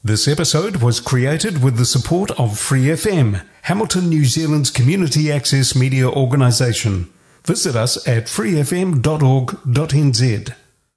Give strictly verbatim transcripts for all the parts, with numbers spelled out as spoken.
This episode was created with the support of Free F M, Hamilton, New Zealand's community access media organisation. Visit us at free f m dot org dot n z.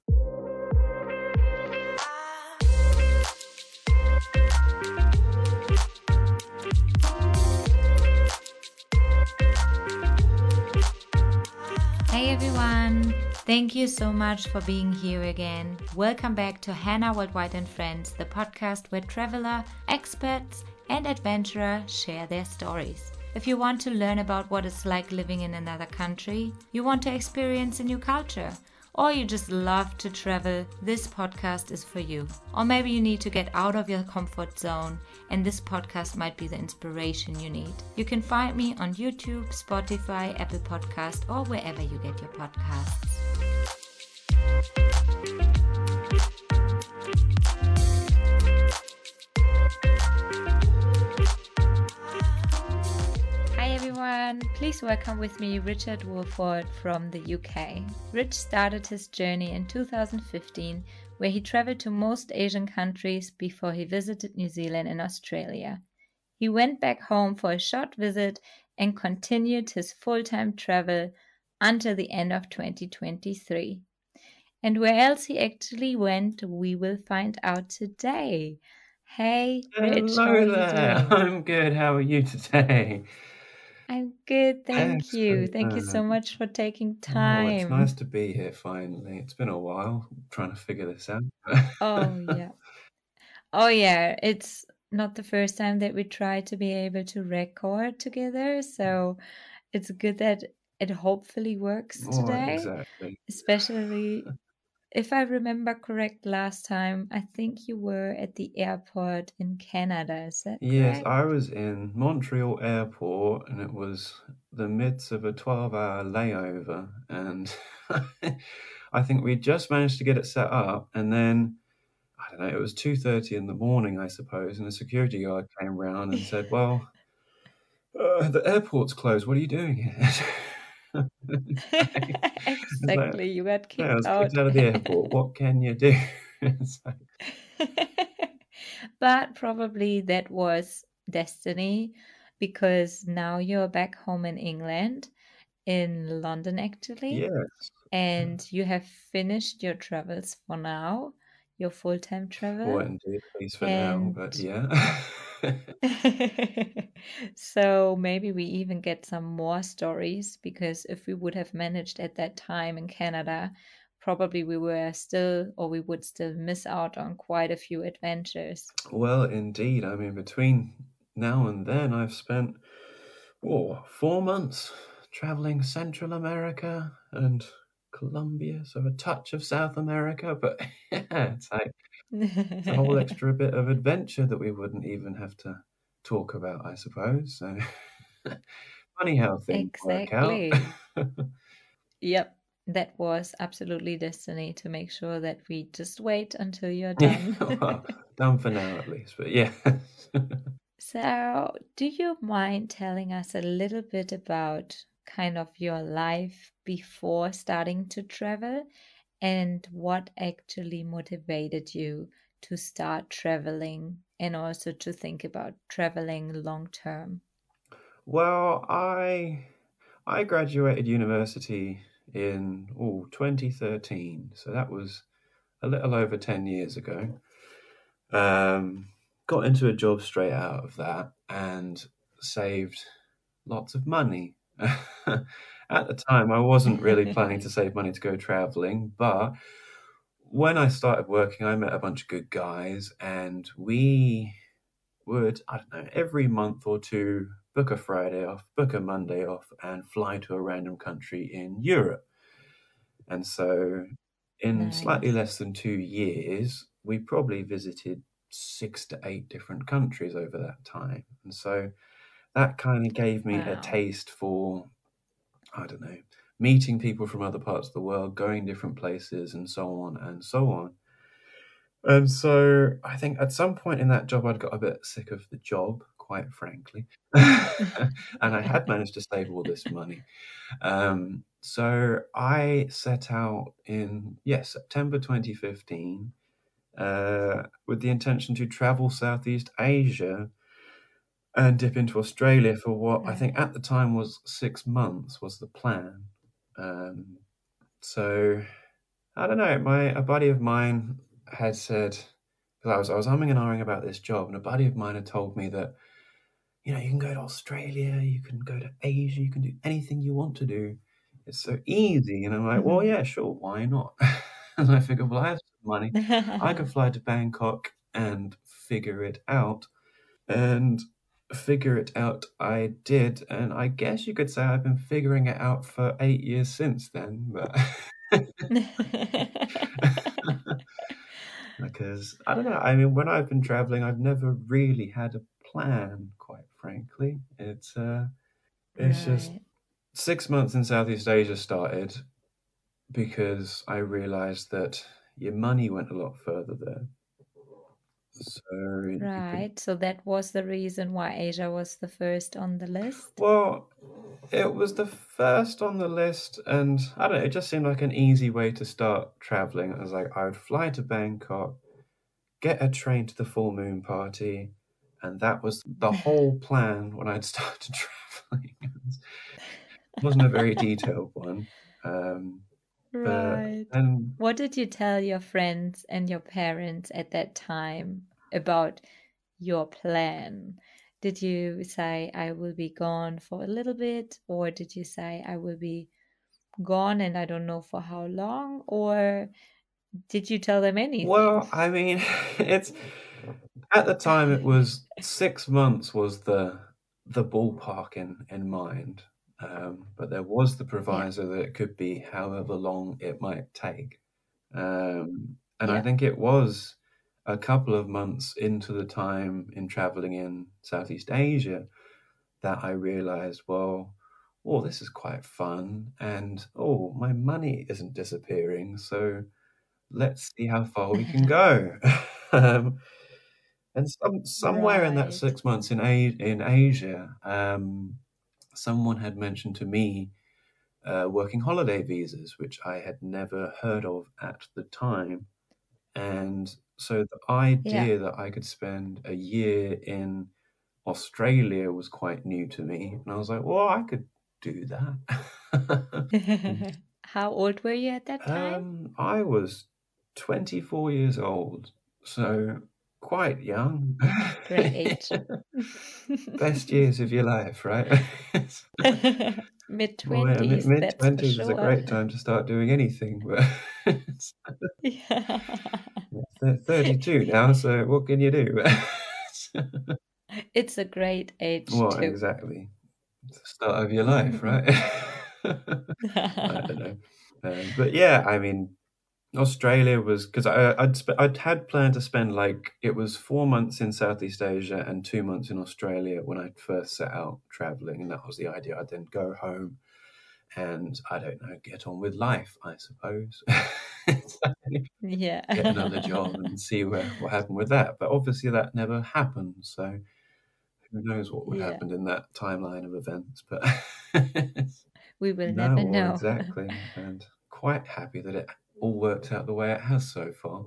Hey everyone! Thank you so much for being here again. Welcome back to Hannah Worldwide and Friends, the podcast where traveler, experts, and adventurer share their stories. If you want to learn about what it's like living in another country, you want to experience a new culture, or you just love to travel, this podcast is for you. Or maybe you need to get out of your comfort zone, and this podcast might be the inspiration you need. You can find me on YouTube, Spotify, Apple Podcast, or wherever you get your podcasts. Hi everyone, please welcome with me Richard Woolford from the U K. Rich started his journey in two thousand fifteen, where he traveled to most Asian countries before he visited New Zealand and Australia. He went back home for a short visit and continued his full-time travel until the end of twenty twenty-three. And where else he actually went, we will find out today. Hey, Rich, how are Hello you there. doing? I'm good. How are you today? I'm good, thank you. Thank you so Excellent. much for taking Oh, it's time. nice to be here finally. It's been a while trying to figure this out. Oh, yeah. Oh, yeah. It's not the first time that we try to be able to record together, so it's good that it hopefully works Oh, today, exactly. especially if I remember correct last time, I think you were at the airport in Canada, is that Yes, correct? I was in Montreal Airport and it was the midst of a twelve-hour layover, and I think we just managed to get it set up, and then I don't know, it was two thirty in the morning, I suppose, and a security guard came round and said, "Well, Uh, the airport's closed. What are you doing here?" It's like, Exactly, you got "Yeah, I kicked was kicked out. out of the airport. What can you do?" It's like, But probably that was destiny because now you're back home in England, in London actually, yes. and you have finished your travels for now, your full-time Well, travel. indeed, at least for now, And but yeah. so maybe we even get some more stories because if we would have managed at that time in Canada, probably we were still or we would still miss out on quite a few adventures. Well, indeed. I mean, between now and then, I've spent, oh, four months traveling Central America and Colombia, so a touch of South America, but yeah, it's like it's a whole extra bit of adventure that we wouldn't even have to talk about, I suppose. So funny how things work out. Exactly. Yep. That was absolutely destiny to make sure that we just wait until you're Yeah, done. well, done for now at least, but yeah. So, do you mind telling us a little bit about kind of your life before starting to travel and what actually motivated you to start traveling and also to think about traveling long term? Well, I I graduated university in oh twenty thirteen, so that was a little over ten years ago. Um, got into a job straight out of that and saved lots of money. At the time, I wasn't really planning to save money to go traveling, but when I started working, I met a bunch of good guys, and we would, I don't know, every month or two book a Friday off, book a Monday off, and fly to a random country in Europe. And so, in slightly Nice. less than two years, we probably visited six to eight different countries over that time. And so, that kind of gave me a Wow. taste for, I don't know, meeting people from other parts of the world, going different places, and so on and so on. And so I think at some point in that job, I'd got a bit sick of the job, quite frankly. And I had managed to save all this money. Um, so I set out in, yes, September twenty fifteen uh, with the intention to travel Southeast Asia and dip into Australia for what I think Right. at the time was six months was the plan. Um, so I don't know. My a buddy of mine had said, because I was I was humming and ahhing about this job, and a buddy of mine had told me that, you know, you can go to Australia, you can go to Asia, you can do anything you want to do. It's so easy. And I'm like, well, yeah, sure, why not? And I figured, well, I have some money. I could fly to Bangkok and figure it out. And figure it out I did. And I guess you could say I've been figuring it out for eight years since then. But because I don't know. I mean, when I've been traveling, I've never really had a plan, quite frankly. It's uh, it's just Right. six months in Southeast Asia started because I realized that your money went a lot further there. So you could, Right. So that was the reason why Asia was the first on the list. well, it was the first on the list, and I don't know, it just seemed like an easy way to start traveling. I was like, I would fly to Bangkok, get a train to the full moon party, and that was the whole plan when I'd started traveling. It wasn't a very detailed one. Um, but Right. then, What did you tell your friends and your parents at that time about your plan? Did you say, I will be gone for a little bit? Or did you say, I will be gone and I don't know for how long? Or did you tell them anything? well, I mean, it's at the time it was six months was the the ballpark in in mind, um, but there was the Yeah, proviso that it could be however long it might take, um, and I yeah. think it was a couple of months into the time in traveling in Southeast Asia that I realized, well, oh, this is quite fun, and oh, my money isn't disappearing, so let's see how far we can go. um, and some, somewhere in that Right. six months in A- in Asia, um, someone had mentioned to me uh, working holiday visas, which I had never heard of at the time. And so the Yeah. idea that I could spend a year in Australia was quite new to me. And I was like, well, I could do that. How old were you at that time? um, I was twenty-four years old, so quite young. Great age. Best years of your life, right? Mid Well, yeah, twenties, mid that's for twenties is a sure. great time to start doing anything, but it's Yeah. th- thirty-two now, so what can you do? It's a great age Well, too. exactly. It's the start of your life, right? I don't know. Um, but yeah, I mean, Australia was because I'd sp- I'd had planned to spend like it was four months in Southeast Asia and two months in Australia when I first set out traveling, and that was the idea. I'd then go home and I don't know, get on with life, I suppose. So, get another Yeah. job and see where what happened with that. But obviously that never happened, so who knows what would Yeah. happen in that timeline of events. But We will no, never well, know. exactly, and quite happy that it all worked out the way it has so far.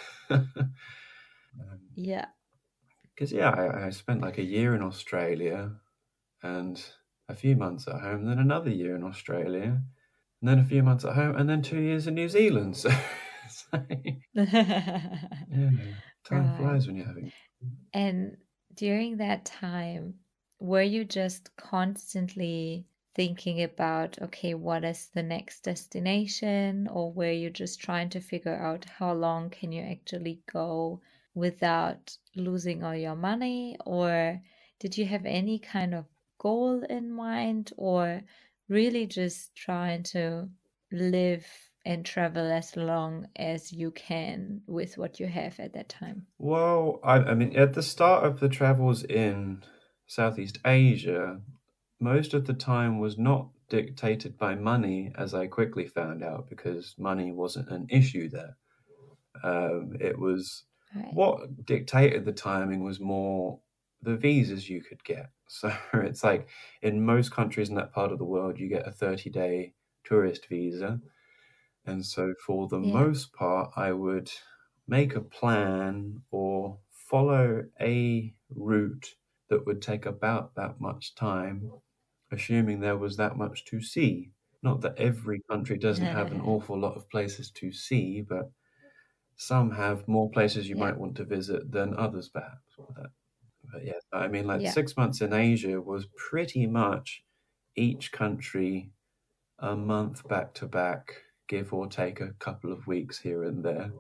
Yeah. Because yeah, I, I spent like a year in Australia and a few months at home, and then another year in Australia, and then a few months at home, and then two years in New Zealand. So, so yeah, time Right. flies when you're having. And during that time, were you just constantly thinking about, okay, what is the next destination? Or were you just trying to figure out how long can you actually go without losing all your money? Or did you have any kind of goal in mind? Or really just trying to live and travel as long as you can with what you have at that time? Well, I, I mean, at the start of the travels in Southeast Asia, most of the time was not dictated by money, as I quickly found out, because money wasn't an issue there. Um, it was Right. what dictated the timing was more the visas you could get. So it's like in most countries in that part of the world, you get a thirty day tourist visa. And so for the Yeah. most part, I would make a plan or follow a route that would take about that much time, assuming there was that much to see. Not that every country doesn't have an awful lot of places to see, but some have more places you Yeah. might want to visit than others, perhaps. But, but yeah, I mean, like Yeah. six months in Asia was pretty much each country a month back to back, give or take a couple of weeks here and there.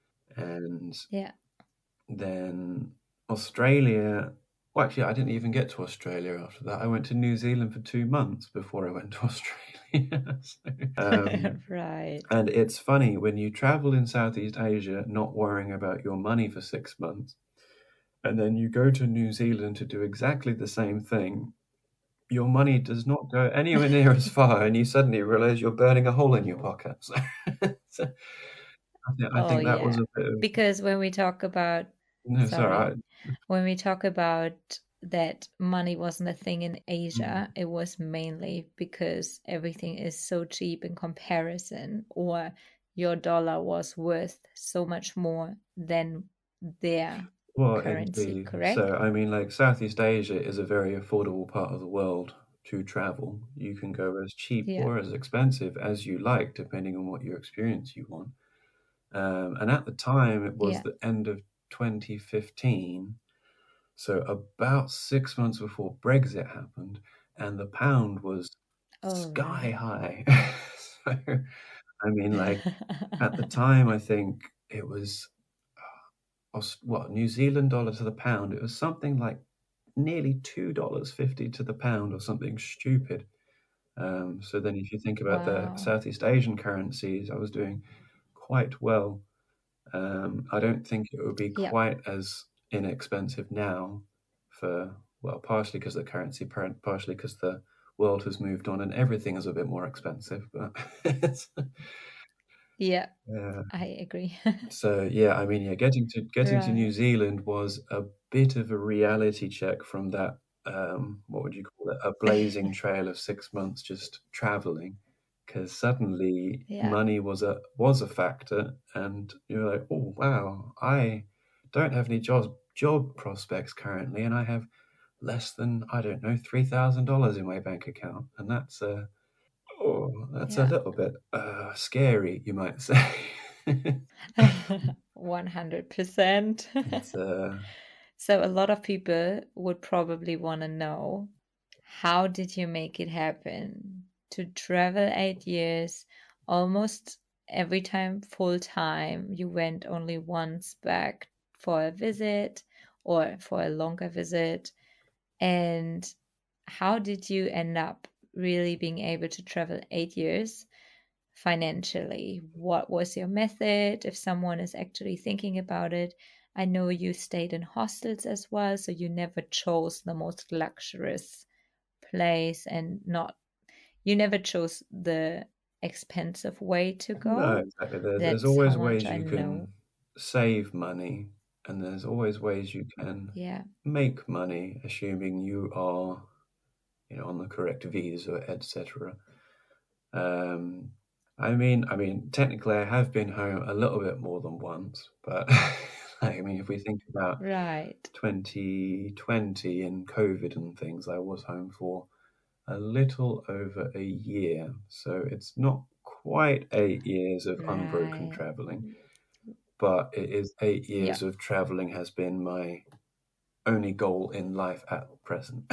And Yeah. then Australia, well, actually, I didn't even get to Australia after that. I went to New Zealand for two months before I went to Australia. So, um, Right. and it's funny when you travel in Southeast Asia, not worrying about your money for six months, and then you go to New Zealand to do exactly the same thing. Your money does not go anywhere near as far, and you suddenly realize you're burning a hole in your pocket. So, so I, think, I Oh, think that was yeah. a bit of. Because when we talk about, No, sorry. sorry, I, when we talk about that money wasn't a thing in Mm. Asia, it was mainly because everything is so cheap in comparison, or your dollar was worth so much more than their Well, currency, indeed. correct? So, I mean, like Southeast Asia is a very affordable part of the world to travel. You can go as cheap Yeah. or as expensive as you like, depending on what your experience you want. Um, and at the time, it was Yeah. the end of twenty fifteen, so about six months before Brexit happened, and the pound was Oh, sky right. high. So, I mean, like at the time, I think it was uh, Aus- what New Zealand dollar to the pound. It was something like nearly two dollars fifty to the pound, or something stupid. Um, so then, if you think about the Wow. Southeast Asian currencies, I was doing quite well. Um, I don't think it would be Yeah. quite as inexpensive now, for well, partially because the currency, par- partially because the world has moved on and everything is a bit more expensive. But it's, Yeah, uh, I agree. so yeah, I mean, yeah, getting to getting to New Right. Zealand was a bit of a reality check from that. Um, what would you call it? A blazing trail of six months just traveling, because suddenly Yeah. money was a was a factor, and you're like, oh wow, I don't have any job job prospects currently, and I have less than I don't know three thousand dollars in my bank account, and that's a oh that's a Yeah. little bit uh, scary, you might say. one hundred percent. It's uh So a lot of people would probably want to know, how did you make it happen to travel eight years, almost every time full time? You went only once back for a visit or for a longer visit. And how did you end up really being able to travel eight years financially? What was your method if someone is actually thinking about it? I know you stayed in hostels as well, so you never chose the most luxurious place and not, you never chose the expensive way to no, go. exactly. There, there's That's how always much ways I you know. can save money, and there's always ways you can Yeah. make money, assuming you are, you know, on the correct visa, et cetera. Um, I mean, I mean, technically, I have been home a little bit more than once, but I mean, if we think about Right. twenty twenty and COVID and things, I was home for a little over a year. So it's not quite eight years of unbroken Right. traveling, but it is eight Yeah. years of traveling has been my only goal in life at present.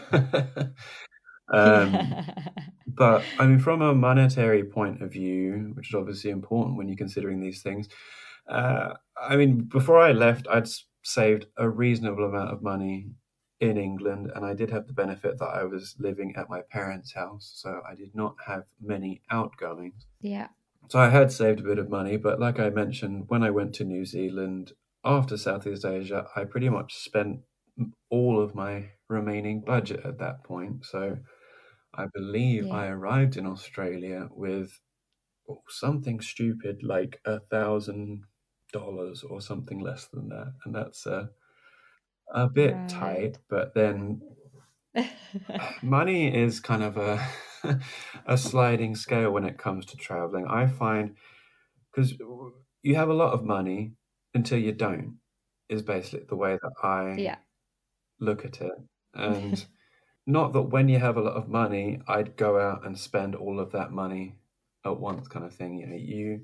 um, but I mean, from a monetary point of view, which is obviously important when you're considering these things, uh, I mean, before I left, I'd s- saved a reasonable amount of money in England, and I did have the benefit that I was living at my parents' house, so I did not have many outgoings. Yeah. So I had saved a bit of money, but like I mentioned, when I went to New Zealand after Southeast Asia, I pretty much spent m- all of my remaining budget at that point. So I believe Yeah. I arrived in Australia with oh, something stupid like a thousand dollars or something less than that, and that's uh, a bit Right. tight. But then money is kind of a a sliding scale when it comes to traveling. I find because you have a lot of money until you don't, is basically the way that I Yeah. look at it. And not that when you have a lot of money, I'd go out and spend all of that money at once, kind of thing. You know, you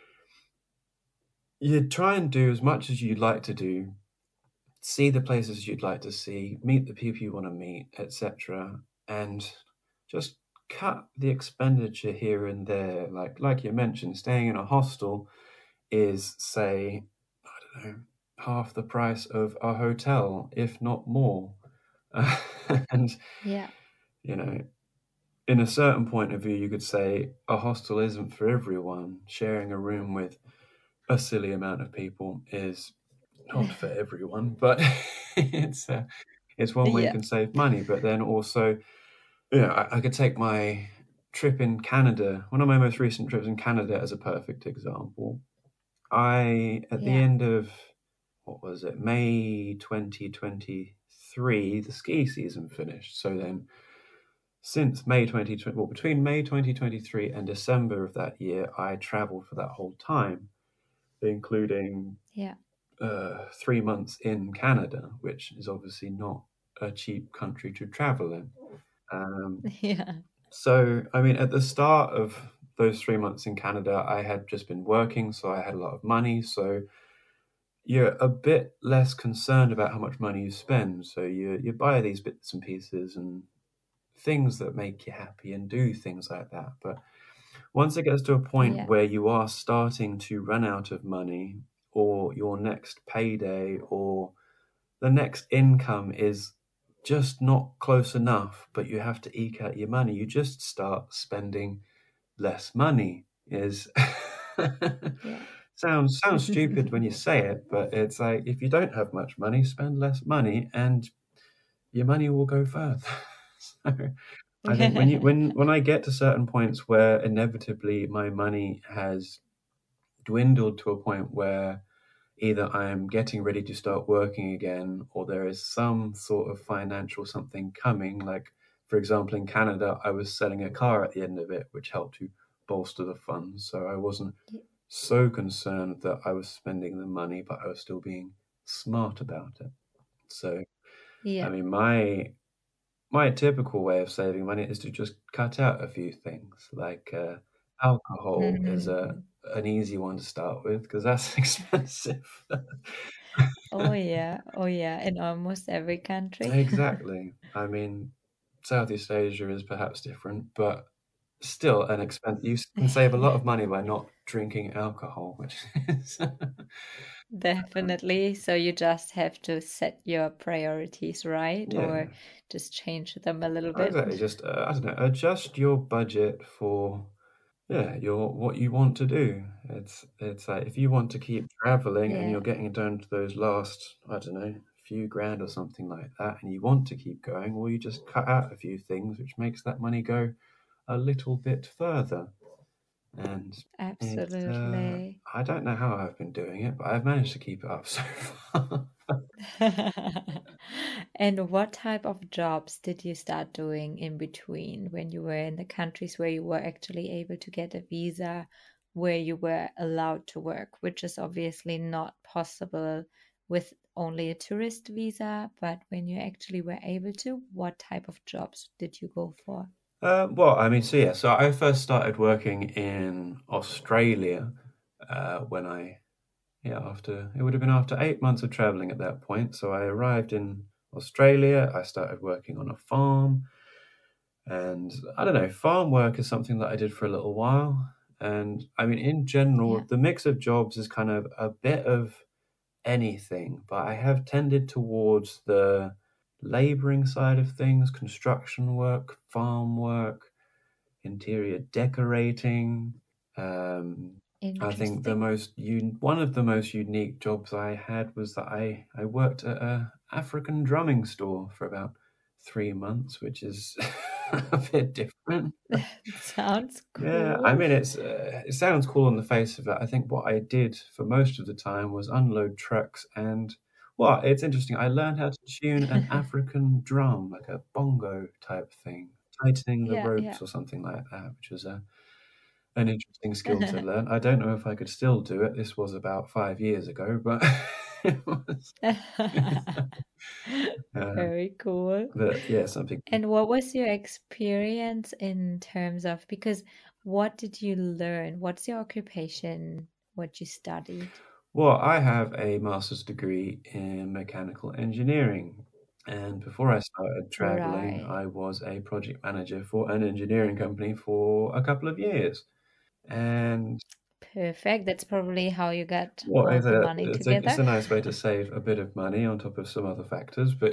you try and do as much as you'd like to do, see the places you'd like to see, meet the people you want to meet, et cetera, and just cut the expenditure here and there. Like like you mentioned, staying in a hostel is, say, I don't know, half the price of a hotel, if not more. and Yeah. you know, in a certain point of view, you could say a hostel isn't for everyone. Sharing a room with a silly amount of people is not for everyone, but it's uh, it's one way you Yeah. can save money. But then also, you know, I, I could take my trip in Canada, one of my most recent trips in Canada, as a perfect example. I, at the Yeah. end of, what was it, May twenty twenty-three, the ski season finished. So then, since May twenty twenty, well, between May twenty twenty-three and December of that year, I traveled for that whole time, including Yeah. uh, three months in Canada, which is obviously not a cheap country to travel in. Um, Yeah. so, I mean, at the start of those three months in Canada, I had just been working, so I had a lot of money. So you're a bit less concerned about how much money you spend. So you you buy these bits and pieces and things that make you happy and do things like that. But once it gets to a point Yeah. where you are starting to run out of money, or your next payday or the next income is just not close enough, but you have to eke out your money, you just start spending less money. Is Yeah. sounds sounds stupid when you say it, but it's like, if you don't have much money, spend less money and your money will go further. So I think when you when when I get to certain points where inevitably my money has dwindled to a point where either I'm getting ready to start working again, or there is some sort of financial something coming. Like, for example, in Canada, I was selling a car at the end of it, which helped to bolster the funds. So I wasn't so concerned that I was spending the money, but I was still being smart about it. So, Yeah. I mean, my my typical way of saving money is to just cut out a few things. Like uh, alcohol is a Mhm. an easy one to start with because that's expensive. Oh yeah. Oh yeah. In almost every country. Exactly. I mean, Southeast Asia is perhaps different, but still an expense. You can save a lot of money by not drinking alcohol, which is Definitely. So you just have to set your priorities right, yeah, or just change them a little bit. exactly. Just uh, I don't know, adjust your budget for yeah, your what you want to do. It's it's like, if you want to keep traveling and Yeah, you're getting down to those last, I don't know, few grand or something like that, and you want to keep going, well, you just cut out a few things, which makes that money go a little bit further. And it's uh, absolutely. I don't know how I've been doing it, but I've managed to keep it up so far. And what type of jobs did you start doing in between when you were in the countries where you were actually able to get a visa, where you were allowed to work, which is obviously not possible with only a tourist visa, but when you actually were able to, what type of jobs did you go for? Uh, well, I mean, so yeah, so I first started working in Australia uh, when I yeah, after it would have been after eight months of traveling at that point. So I arrived in Australia. I started working on a farm, and I don't know, farm work is something that I did for a little while. And I mean, in general, Yeah. the mix of jobs is kind of a bit of anything, but I have tended towards the laboring side of things, construction work, farm work, interior decorating. Um, I think the Interesting. most un- one of the most unique jobs I had was that I, I worked at a African drumming store for about three months, which is a bit different. Sounds Yeah, I cool. mean it's uh, it sounds cool on the face of it. I think what I did for most of the time was unload trucks and well, it's interesting. I learned how to tune an African drum, like a bongo type thing, tightening the Yeah, yeah. ropes or something like that, which was a an interesting skill to learn. I don't know if I could still do it. This was about five years ago, but it was. um, Very cool. but yeah, something. And what was your experience in terms of, because what did you learn? What's your occupation? What you studied? Well, I have a master's degree in mechanical engineering. And before I started traveling, Right. I was a project manager for an engineering company for a couple of years. And Perfect. That's probably how you got well, all it's the a money it's a it's together. a nice way to save a bit of money on top of some other factors, but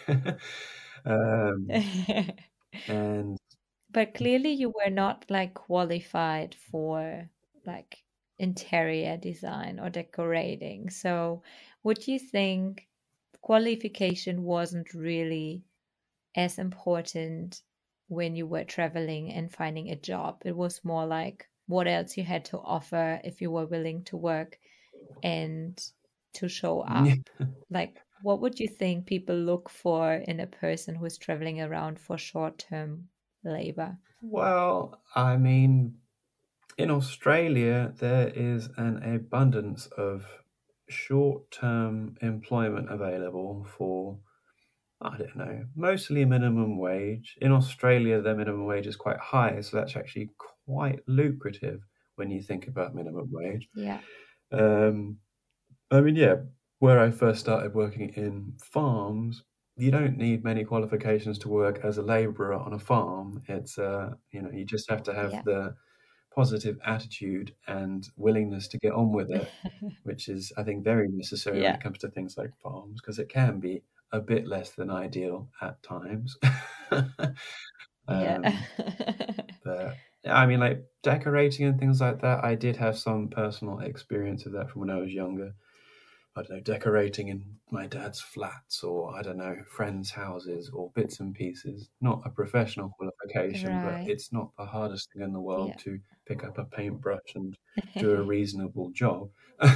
um, and But clearly you were not like qualified for like interior design or decorating. So would you think qualification wasn't really as important when you were traveling and finding a job? It was more like what else you had to offer if you were willing to work and to show up. Like, what would you think people look for in a person who is traveling around for short-term labor? well, I mean, in Australia, there is an abundance of short-term employment available for, I don't know, mostly minimum wage. In Australia, their minimum wage is quite high, so that's actually quite lucrative when you think about minimum wage. Yeah. Um, I mean, yeah, where I first started working in farms, you don't need many qualifications to work as a labourer on a farm. It's, uh, you know, you just have to have Yeah. the positive attitude and willingness to get on with it, which is, I think, very necessary when Yeah. it comes to things like farms, because it can be a bit less than ideal at times. Yeah. um, but I mean, like decorating and things like that, I did have some personal experience of that from when I was younger. I don't know, decorating in my dad's flats or, I don't know, friends' houses or bits and pieces. Not a professional qualification, but Right. it's not the hardest thing in the world Yeah. to pick up a paintbrush and do a reasonable job.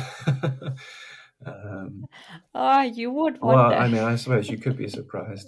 um, Oh, you would well, wonder. I mean, I suppose you could be surprised.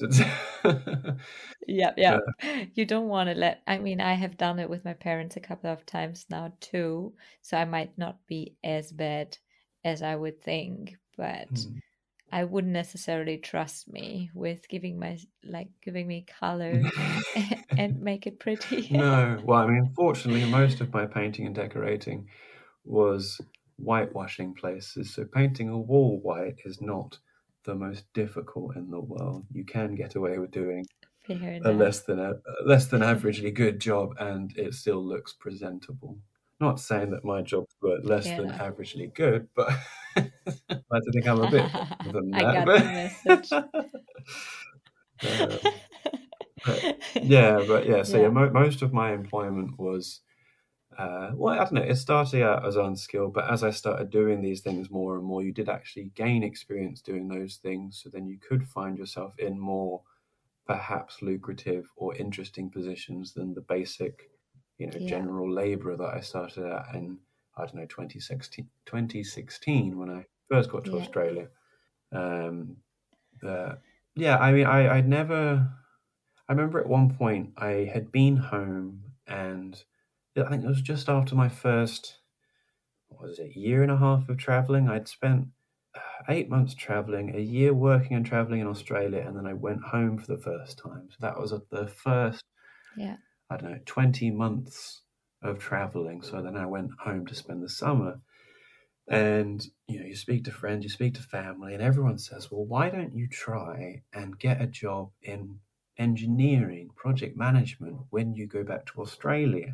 Yeah, yeah. But, You don't want to let, I mean, I have done it with my parents a couple of times now too, so I might not be as bad as I would think, but hmm. I wouldn't necessarily trust me with giving my like giving me color and make it pretty. No, well, I mean, fortunately, most of my painting and decorating was whitewashing places. So painting a wall white is not the most difficult in the world. You can get away with doing Fair a enough. less than a, a less than averagely good job, and it still looks presentable. Not saying that my jobs were less Fair than enough. averagely good, but I like to think I'm a bit better than I got the message. that. But, um, but yeah, but yeah. So yeah, Yeah. mo- most of my employment was. Uh, well, I don't know. It started out as unskilled, but as I started doing these things more and more, you did actually gain experience doing those things. So then you could find yourself in more perhaps lucrative or interesting positions than the basic, you know, Yeah. general labourer that I started at in, I don't know, twenty sixteen, twenty sixteen when I first got to Yeah. Australia. Um, but yeah, I mean, I, I'd never, I remember at one point I had been home and I think it was just after my first, what was it, year and a half of traveling. I'd spent uh, eight months traveling, a year working and traveling in Australia, and then I went home for the first time. So that was uh, the first, Yeah. I don't know, twenty months of traveling. So then I went home to spend the summer. And, you know, you speak to friends, you speak to family, and everyone says, well, why don't you try and get a job in engineering, project management when you go back to Australia?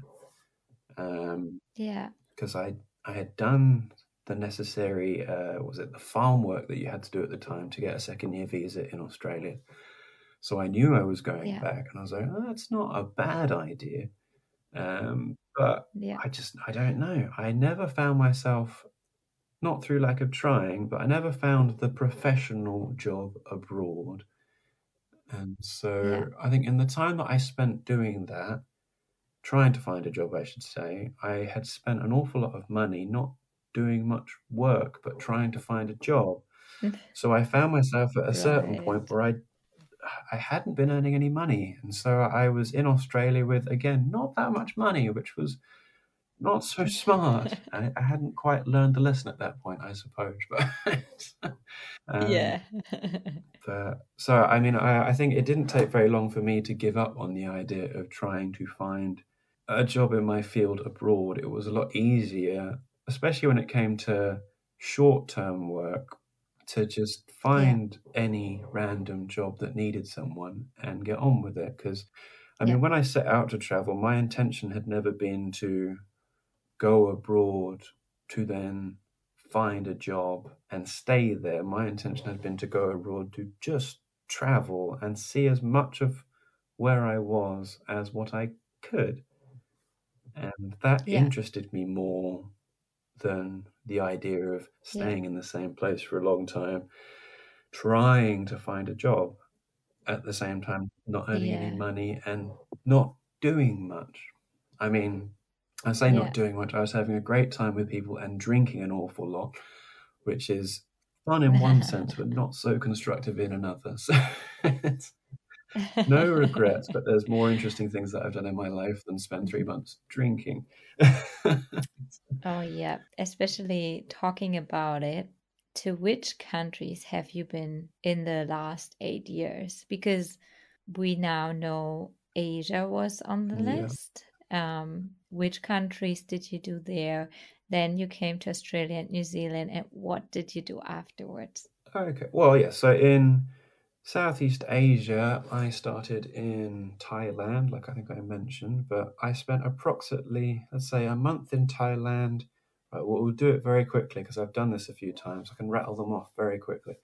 Um, Yeah. because I I had done the necessary uh, was it the farm work that you had to do at the time to get a second year visa in Australia. So I knew I was going Yeah. back, and I was like, oh, that's not a bad idea. Um, but Yeah. I just I don't know. I never found myself, not through lack of trying, but I never found the professional job abroad. And Yeah. so I think in the time that I spent doing that, trying to find a job, I should say, I had spent an awful lot of money not doing much work, but trying to find a job. So I found myself at a certain point Right. where I I hadn't been earning any money, and so I was in Australia with again not that much money, which was not so smart. I, I hadn't quite learned the lesson at that point, I suppose. But um, Yeah. but so I mean, I, I think it didn't take very long for me to give up on the idea of trying to find a job in my field abroad. It was a lot easier, especially when it came to short-term work, to just find any random job that needed someone and get on with it. Because, I Yeah. mean, when I set out to travel, my intention had never been to go abroad to then find a job and stay there. My intention had been to go abroad to just travel and see as much of where I was as what I could. And that Yeah. interested me more than the idea of Yeah. staying in the same place for a long time, trying to find a job at the same time, not earning any Yeah. money and not doing much. I mean, I say Yeah. not doing much. I was having a great time with people and drinking an awful lot, which is fun in one sense, but not so constructive in another. So it's no regrets, but there's more interesting things that I've done in my life than spend three months drinking. Oh, yeah. Especially talking about it, to which countries have you been in the last eight years? Because we now know Asia was on the Yeah. list. Um, which countries did you do there? Then you came to Australia and New Zealand, and what did you do afterwards? Okay. Well, yeah. So in Southeast Asia, I started in Thailand, like I think I mentioned, but I spent approximately, let's say, a month in Thailand. Right, we'll, we'll do it very quickly because I've done this a few times. I can rattle them off very quickly.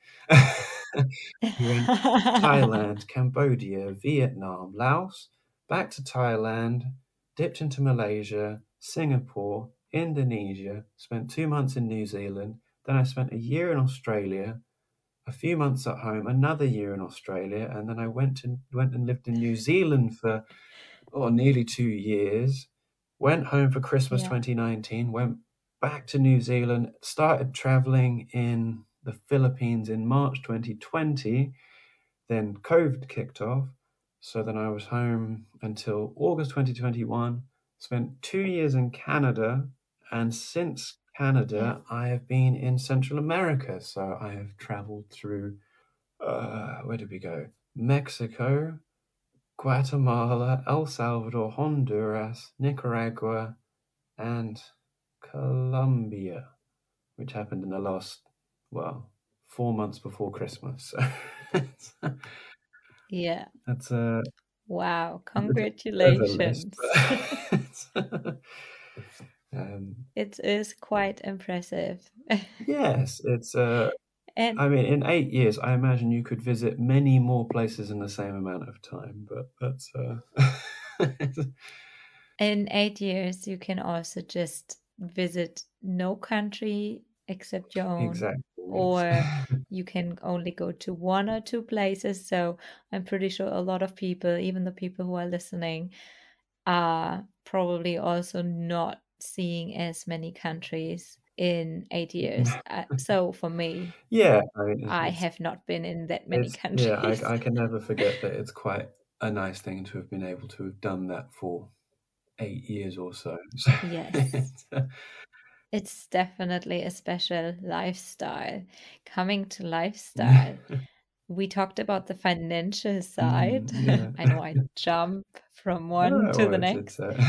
We went Thailand, Cambodia, Vietnam, Laos, back to Thailand, dipped into Malaysia, Singapore, Indonesia, spent two months in New Zealand. Then I spent a year in Australia, a few months at home, another year in Australia, and then I went and went and lived in New Zealand for oh, nearly two years. Went home for Christmas Yeah. twenty nineteen, went back to New Zealand, started traveling in the Philippines in March twenty twenty. Then COVID kicked off. So then I was home until August twenty twenty-one, spent two years in Canada, and since Canada, Yeah. I have been in Central America. So I have traveled through, uh, where did we go? Mexico, Guatemala, El Salvador, Honduras, Nicaragua, and Colombia, which happened in the last, well, four months before Christmas. So Yeah. that's a Wow. a bit of a list. Congratulations. But um, It is quite impressive. yes, it's. Uh, And I mean, in eight years, I imagine you could visit many more places in the same amount of time. But that's. Uh, in eight years, you can also just visit no country except your own, exactly. or Yes. you can only go to one or two places. So I'm pretty sure a lot of people, even the people who are listening, are probably also not seeing as many countries in eight years. Uh, so for me, Yeah, I mean, I it's have not been in that many it's yeah. countries. I I can never forget that it's quite a nice thing to have been able to have done that for eight years or so. So Yes. it's, uh, It's definitely a special lifestyle. Coming to yeah. lifestyle, we talked about the financial side. Mm, yeah. I know I jump from one Oh, to well, the it's it's next. uh,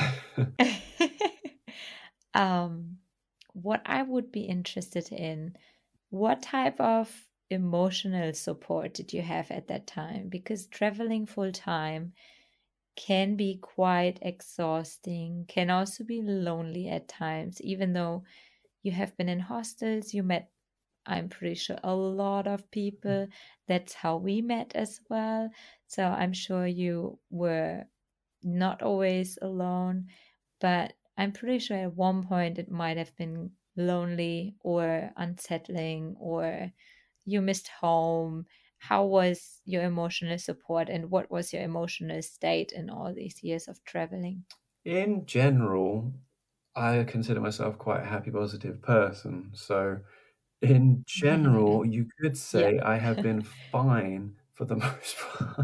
Um, what I would be interested in, what type of emotional support did you have at that time? Because traveling full time can be quite exhausting, can also be lonely at times, even though you have been in hostels, you met, I'm pretty sure, a lot of people. That's how we met as well. So I'm sure you were not always alone, but I'm pretty sure at one point it might have been lonely or unsettling, or you missed home. How was your emotional support, and what was your emotional state in all these years of traveling? in general, I consider myself quite a happy, positive person. So, in general, you could Yeah. say I have been fine for the most part.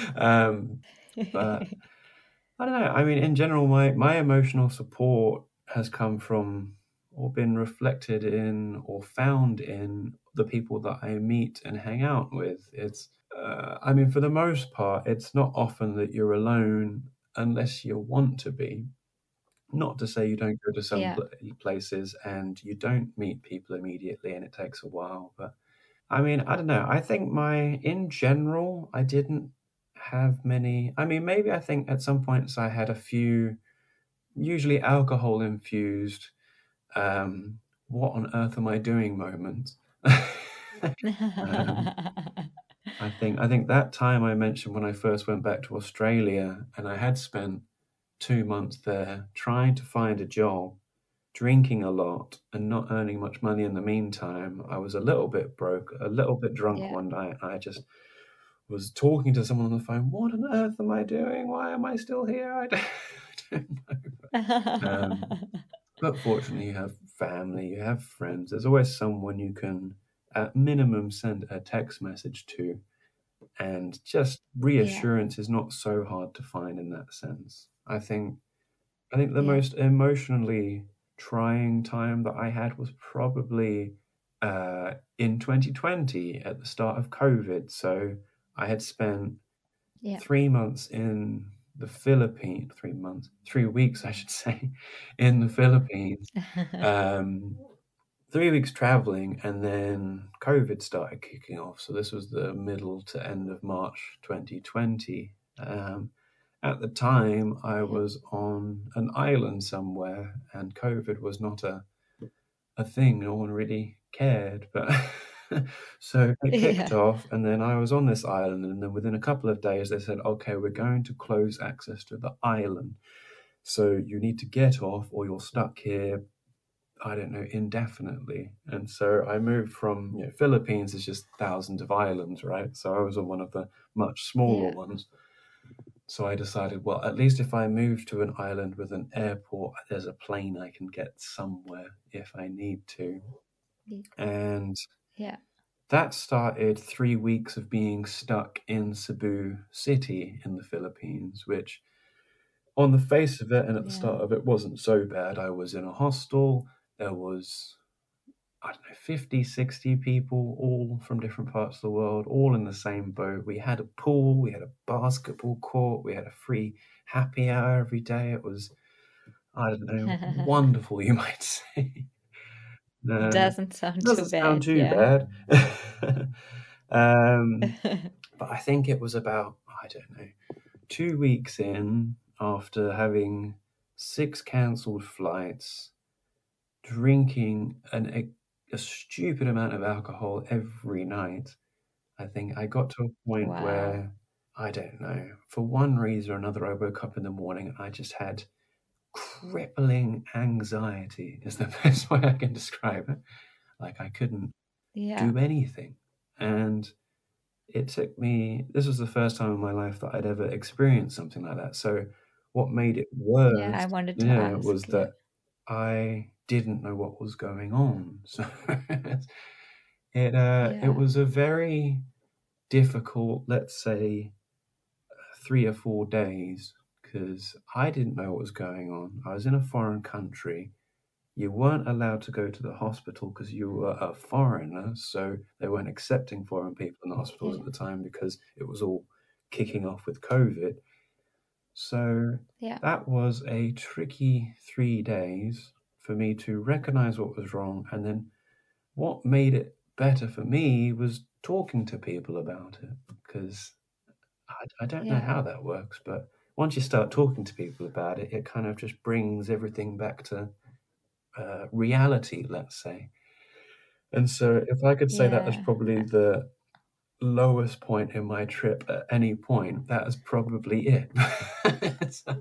Um, but I don't know. I mean, in general, my my emotional support has come from or been reflected in or found in the people that I meet and hang out with. It's, uh, I mean, for the most part, it's not often that you're alone unless you want to be. Not to say you don't go to some Yeah. pl- places and you don't meet people immediately and it takes a while. But I mean, I don't know. I think my, in general, I didn't have many. I mean, maybe I think at some points I had a few, usually alcohol infused, um, what on earth am I doing moments. um, I think I think that time I mentioned when I first went back to Australia and I had spent two months there trying to find a job, drinking a lot and not earning much money in the meantime. I was a little bit broke, a little bit drunk Yeah. one night. I just was talking to someone on the phone. What on earth am I doing? Why am I still here? I don't, I don't know. Um, but fortunately, you have family, you have friends. There's always someone you can, at minimum, send a text message to. And just Yeah. reassurance is not so hard to find in that sense. I think I think the Yeah. most emotionally trying time that I had was probably uh, in twenty twenty at the start of COVID. So I had spent Yeah. three months in the Philippines, three months, three weeks, I should say, in the Philippines. Um, three weeks traveling, and then COVID started kicking off. So this was the middle to end of March twenty twenty. Um, at the time, I was on an island somewhere, and COVID was not a a thing. No one really cared, but so it kicked Yeah. off, and then I was on this island, and then within a couple of days, they said, "Okay, we're going to close access to the island, so you need to get off, or you're stuck here." I don't know, indefinitely. And so I moved from, you know, Philippines is just thousands of islands, right? So I was on one of the much smaller Yeah. ones. So I decided, well, at least if I move to an island with an airport, there's a plane I can get somewhere if I need to. And Yeah. that started three weeks of being stuck in Cebu City in the Philippines, which on the face of it and at the Yeah. start of it wasn't so bad. I was in a hostel. There was, I don't know, fifty, sixty people, all from different parts of the world, all in the same boat. We had a pool, we had a basketball court, we had a free happy hour every day. It was, I don't know, wonderful, you might say. Uh, Doesn't sound too doesn't sound bad. too Yeah. bad. um, but I think it was about, I don't know, two weeks in after having six cancelled flights, drinking an, a, a stupid amount of alcohol every night. I think I got to a point Wow. where, I don't know, for one reason or another, I woke up in the morning and I just had crippling anxiety, is the best way I can describe it. Like I couldn't Yeah. do anything. And it took me, this was the first time in my life that I'd ever experienced something like that. So what made it worse, Yeah. I wanted to yeah, ask. was Yeah. that I didn't know what was going on. So it uh, it Yeah. was a very difficult, let's say, three or four days because I didn't know what was going on. I was in a foreign country. You weren't allowed to go to the hospital because you were a foreigner, so they weren't accepting foreign people in the hospitals Yeah. at the time because it was all kicking off with COVID. So Yeah. that was a tricky three days for me to recognize what was wrong. And then what made it better for me was talking to people about it because I, I don't know Yeah. how that works, but once you start talking to people about it, it kind of just brings everything back to uh, reality, let's say. And so, if I could say that was Yeah. probably the lowest point in my trip at any point, that is probably it. So,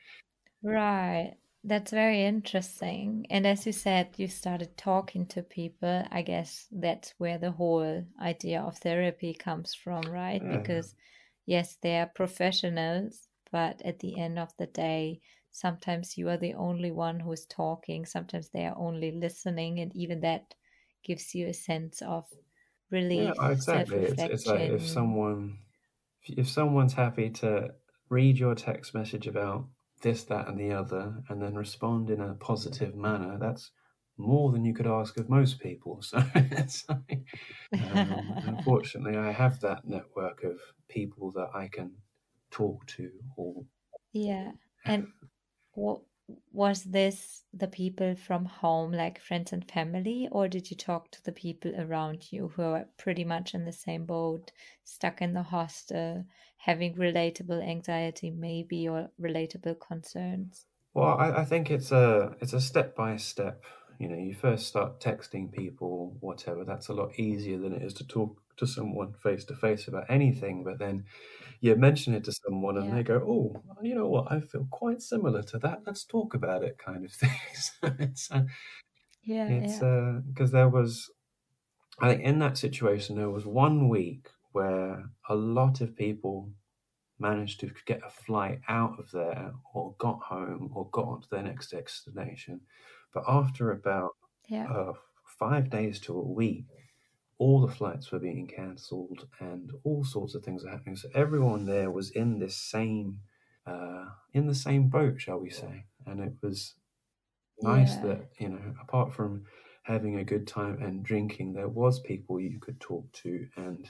Right. That's very interesting. And as you said, you started talking to people. I guess that's where the whole idea of therapy comes from, right? yeah, Because, yes, they are professionals, but at the end of the day, sometimes you are the only one who is talking. Sometimes they are only listening. And even that gives you a sense of yeah, relief, self exactly. It's it's like if reflection. someone if someone's happy to read your text message about this, that, and the other, and then respond in a positive manner, that's more than you could ask of most people. So it's like, um, unfortunately, I have that network of people that I can talk to. Or Yeah. And what was this the people from home, like friends and family, or did you talk to the people around you who are pretty much in the same boat, stuck in the hostel, having relatable anxiety maybe or relatable concerns? well, I, I think it's a it's a step by step. You know, you first start texting people, whatever. That's a lot easier than it is to talk to someone face to face about anything. But then you mention it to someone, and Yeah. they go, "Oh, you know what? I feel quite similar to that. Let's talk about it," kind of thing. So it's uh, Yeah, it's yeah. because there was, I think, in that situation, there was one week where a lot of people managed to get a flight out of there or got home or got on to their next destination. But after about Yeah. uh, five days to a week, all the flights were being cancelled and all sorts of things were happening. So everyone there was in this same uh, in the same boat, shall we say? And it was nice Yeah. that, you know, apart from having a good time and drinking, there was people you could talk to, and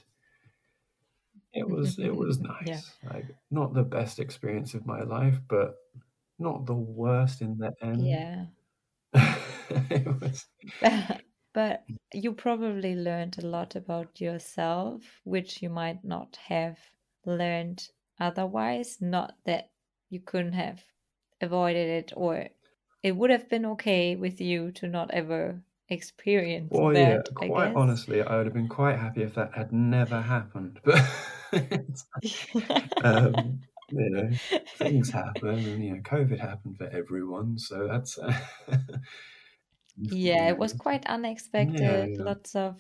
it was it was Yeah. nice. Like, not the best experience of my life, but not the worst in the end. Yeah. It was. But you probably learned a lot about yourself, which you might not have learned otherwise. Not that you couldn't have avoided it, or it would have been okay with you to not ever experience Well, yeah, that, I quite guess. honestly, I would have been quite happy if that had never happened. But it's, um, you know, things happen, and you know, COVID happened for everyone, so that's uh, Yeah, it was quite yeah, unexpected. yeah. Lots of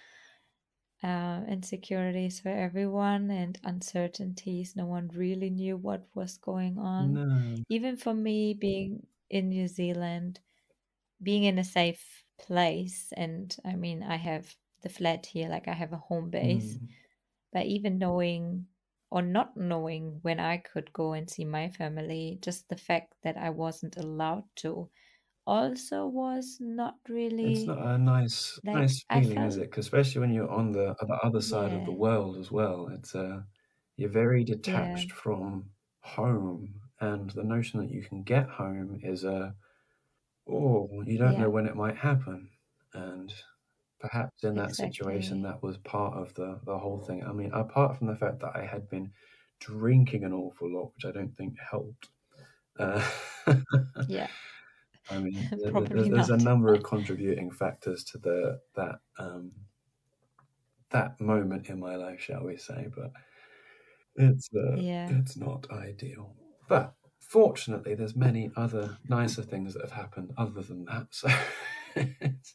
uh, insecurities for everyone and uncertainties. No one really knew what was going on. No. Even for me, being in New Zealand, being in a safe place, and I mean, I have the flat here, like I have a home base, Mm. but even knowing or not knowing when I could go and see my family, just the fact that I wasn't allowed to also was not It's really not a nice like nice I feeling, is felt, it? 'Cause especially when you're on the on the other side of the yeah, world as well, it's, uh, you're very yeah, detached from home, and the notion that you can get home is, uh, oh, you don't know yeah, when it might happen, and perhaps in that situation, exactly. that was part of the the whole thing. I mean, apart from the fact that I had been drinking an awful lot, which I don't think helped, uh, Yeah, I mean, there probably there's there's a not. number of contributing factors to the that, um that moment in my life, shall we say, but it's uh, Yeah, it's not ideal. But fortunately, there's many other nicer things that have happened other than that. So it's,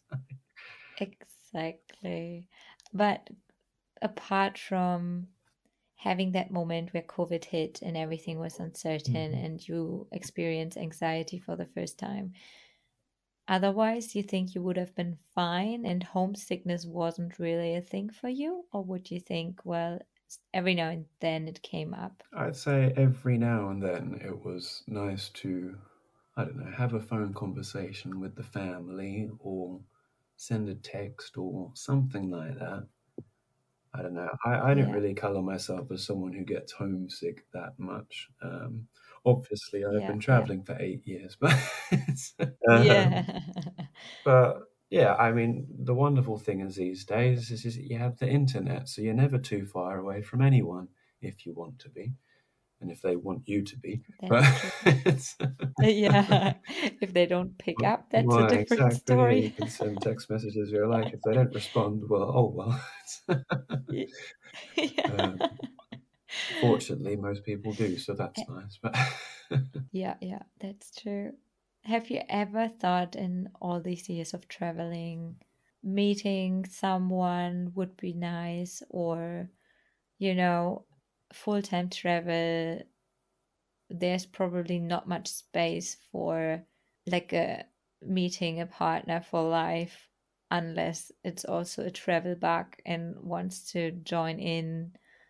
exactly. But apart from having that moment where COVID hit and everything was uncertain Mhm. and you experienced anxiety for the first time, otherwise, you think you would have been fine and homesickness wasn't really a thing for you? Or would you think, well, s- every now and then it came up? I'd say every now and then it was nice to, I don't know, have a phone conversation with the family or send a text or something like that. I don't know. I, I don't Yeah, really colour myself as someone who gets homesick that much. Um, obviously, I've yeah, been yeah. travelling for eight years, but it's, Yeah. um, but yeah, I mean, the wonderful thing is these days is, is that you have the internet, so you're never too far away from anyone if you want to be, and if they want you to be. But That's true. it's, Yeah. If they don't pick up, that's a why different exactly? Yeah, you story. can send text messages. You're like, if they don't respond, well, oh well. Ye- Yeah. um, Fortunately, most people do, so Eh, that's nice. But yeah, yeah, that's true. Have you ever thought in all these years of traveling, meeting someone would be nice, or, you know, full-time travel, there's probably not much space for like a meeting a partner for life unless it's also a travel bug and wants to join in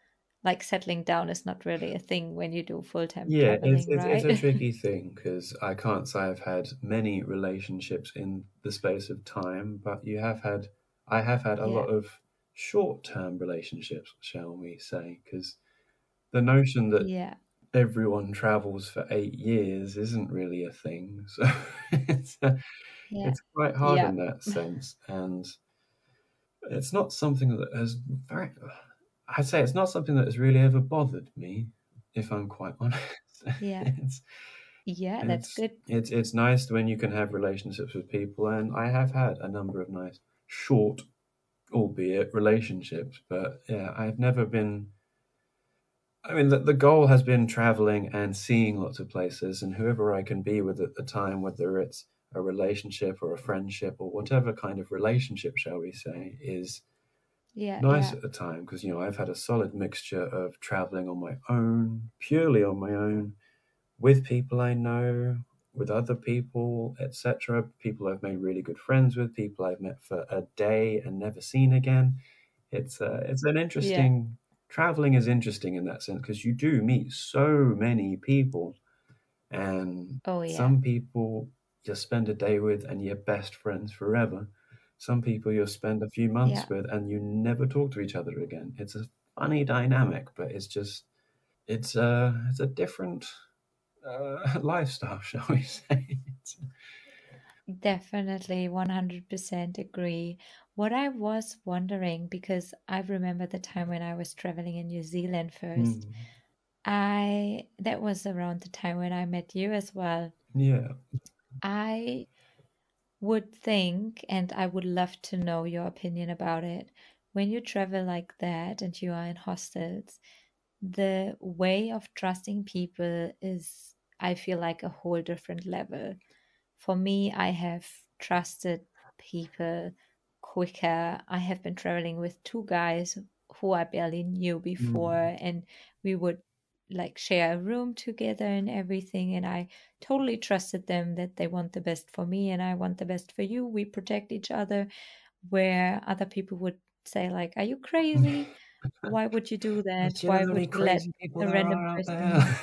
like settling down is not really a thing when you do full-time Yeah, it's traveling, it's it's a right? tricky thing because I can't say I've had many relationships in the space of time, but you have had, I have had a Yeah, lot of short-term relationships, shall we say? Because the notion that yeah, everyone travels for eight years isn't really a thing. So it's uh, yeah, it's quite hard yeah, in that sense, and it's not something that has very. I'd say it's not something that has really ever bothered me, if I'm quite honest. yeah, It's yeah, that's it's good. it's it's nice when you can have relationships with people, and I have had a number of nice, short, albeit relationships. But yeah, I've never been. I mean, the, the goal has been traveling and seeing lots of places, and whoever I can be with at the time, whether it's a relationship or a friendship or whatever kind of relationship, shall we say, is Yeah, nice yeah, at the time because you know I've had a solid mixture of traveling on my own, purely on my own, with people I know, with other people, et cetera. People I've made really good friends with, people I've met for a day and never seen again. It's uh, it's an yeah. interesting traveling is interesting in that sense because you do meet so many people, and Oh, yeah, some people you spend a day with and you're best friends forever. Some people you'll spend a few yeah. months with and you never talk to each other again. It's a funny dynamic, but it's just it's a it's a different uh, lifestyle, shall we say? It's, Definitely one hundred percent agree. What I was wondering, because I remember the time when I was traveling in New Zealand first, mm, I that was around the time when I met you as well. yeah. I would think, and I would love to know your opinion about it, when you travel like that and you are in hostels, the way of trusting people is, I feel like, a whole different level. For me, I have trusted people quicker. I have been traveling with two guys who I barely knew Mm, before, and we would like share a room together and everything. And I totally trusted them that they want the best for me and I want the best for you. We protect each other, where other people would say, like, are you crazy? Why would you do the that? Why would genuinely you let crazy people a there random are out there. person?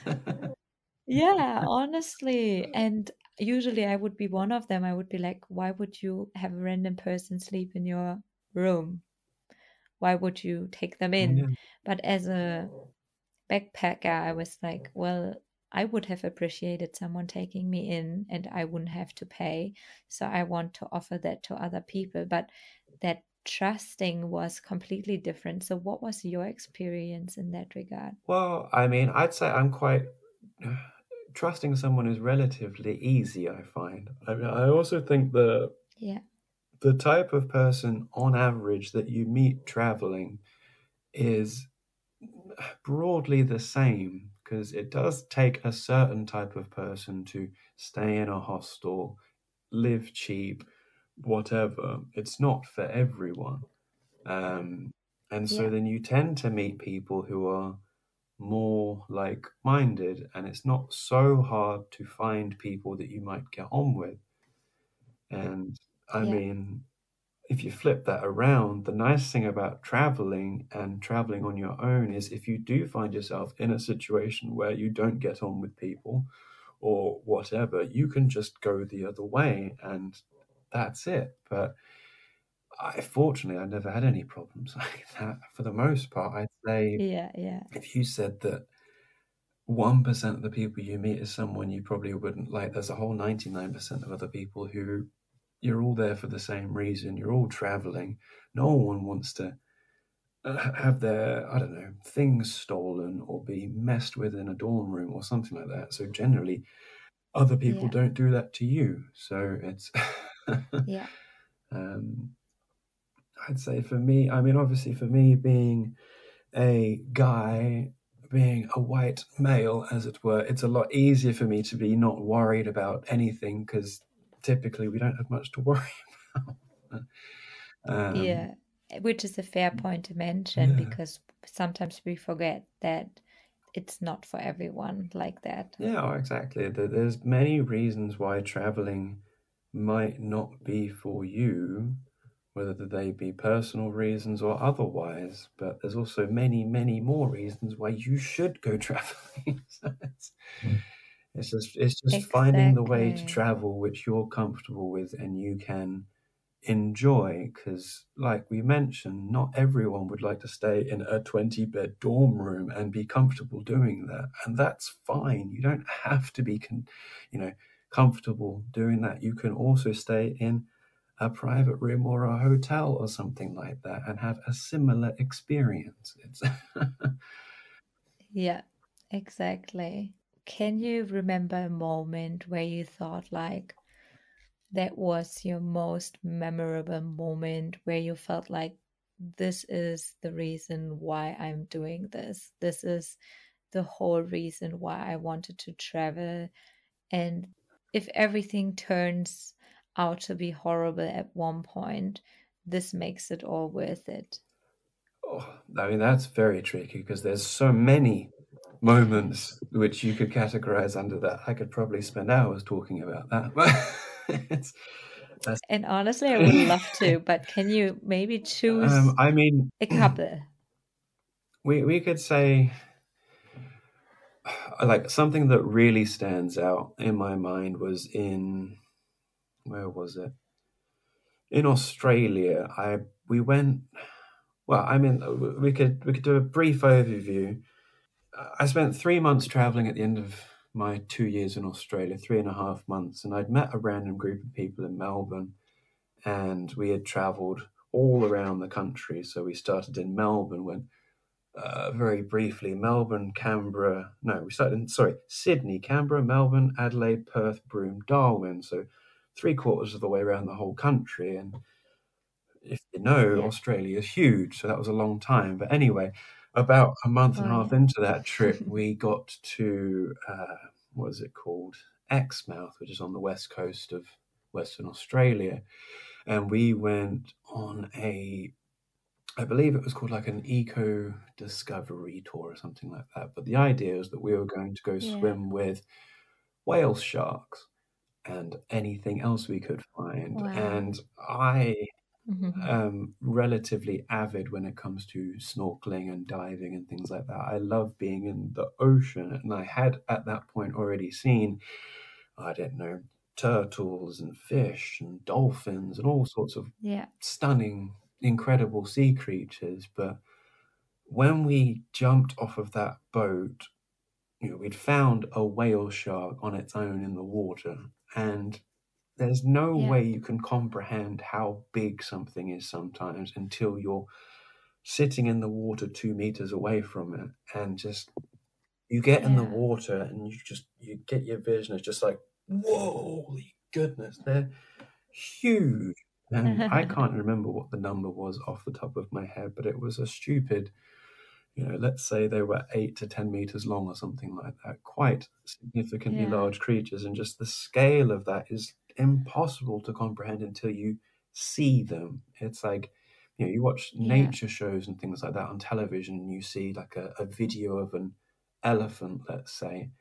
Yeah, honestly. And usually I would be one of them. I would be like, why would you have a random person sleep in your room? Why would you take them in? Yeah. But as a backpacker, I was like, well, I would have appreciated someone taking me in and I wouldn't have to pay. So I want to offer that to other people. But that trusting was completely different. So what was your experience in that regard? Well, I mean, I'd say I'm quite trusting someone is relatively easy, I find. I mean, I also think the Yeah, the type of person on average that you meet traveling is broadly the same because it does take a certain type of person to stay in a hostel, live cheap, whatever. It's not for everyone. Um, and so yeah, then you tend to meet people who are more like minded, and it's not so hard to find people that you might get on with. And I yeah, mean, if you flip that around, the nice thing about traveling and traveling on your own is if you do find yourself in a situation where you don't get on with people or whatever, you can just go the other way and that's it. But I, fortunately, I've never had any problems like that. For the most part, I'd say yeah, yeah, if you said that one percent of the people you meet is someone you probably wouldn't like, there's a whole ninety-nine percent of other people who you're all there for the same reason. You're all traveling. No one wants to uh, have their, I don't know, things stolen or be messed with in a dorm room or something like that. So generally, other people yeah, don't do that to you. So it's, yeah, um, I'd say for me, I mean, obviously for me being a guy, being a white male, as it were, it's a lot easier for me to be not worried about anything because typically we don't have much to worry about. Um, yeah. Which is a fair point to mention yeah. because sometimes we forget that it's not for everyone like that. Yeah, oh, exactly. There- There's many reasons why traveling might not be for you, whether they be personal reasons or otherwise. But there's also many, many more reasons why you should go traveling. So it's, it's just it's just Exactly. finding the way to travel which you're comfortable with and you can enjoy, because like we mentioned, not everyone would like to stay in a twenty bed dorm room and be comfortable doing that, and that's fine. You don't have to be con- you know comfortable doing that. You can also stay in a private room or a hotel or something like that and have a similar experience. It's Yeah, exactly. Can you remember a moment where you thought like that was your most memorable moment, where you felt like this is the reason why I'm doing this? This is the whole reason why I wanted to travel. And if everything turns out to be horrible at one point, this makes it all worth it. oh, I mean, that's very tricky because there's so many moments which you could categorize under that. I could probably spend hours talking about that, but it's that's, And honestly, I would love to, but can you maybe choose um, I mean, a couple? we we could say like something that really stands out in my mind was in where was it? In Australia. I we went. Well, I mean, we could we could do a brief overview. I spent three months traveling at the end of my two years in Australia, three and a half months, and I'd met a random group of people in Melbourne, and we had traveled all around the country. So we started in Melbourne, went uh, very briefly Melbourne, Canberra. No, we started in sorry Sydney, Canberra, Melbourne, Adelaide, Perth, Broome, Darwin. So three quarters of the way around the whole country, and if you know, Yeah. Australia is huge, so that was a long time. But anyway, about a month and a Oh, half yeah. into that trip, we got to uh, what is it called? Exmouth, which is on the west coast of Western Australia, and we went on a, I believe it was called like an eco discovery tour or something like that. But the idea is that we were going to go Yeah. swim with whale sharks and anything else we could find, Wow. and I Mhm. um, relatively avid when it comes to snorkeling and diving and things like that. I love being in the ocean, and I had at that point already seen, I don't know, turtles and fish and dolphins and all sorts of Yeah. stunning, incredible sea creatures. But when we jumped off of that boat, you know, we'd found a whale shark on its own in the water, and there's no Yeah. way you can comprehend how big something is sometimes until you're sitting in the water two meters away from it, and just you get in the Yeah. water and you just you get your vision. It's just like, whoa, holy goodness, they're huge. And I can't remember what the number was off the top of my head, but it was a stupid, you know, let's say they were eight to ten meters long or something like that. Quite significantly Yeah. large creatures, and just the scale of that is impossible to comprehend until you see them. It's like, you know, you watch Yeah. nature shows and things like that on television, and you see like a, a video of an elephant, let's say,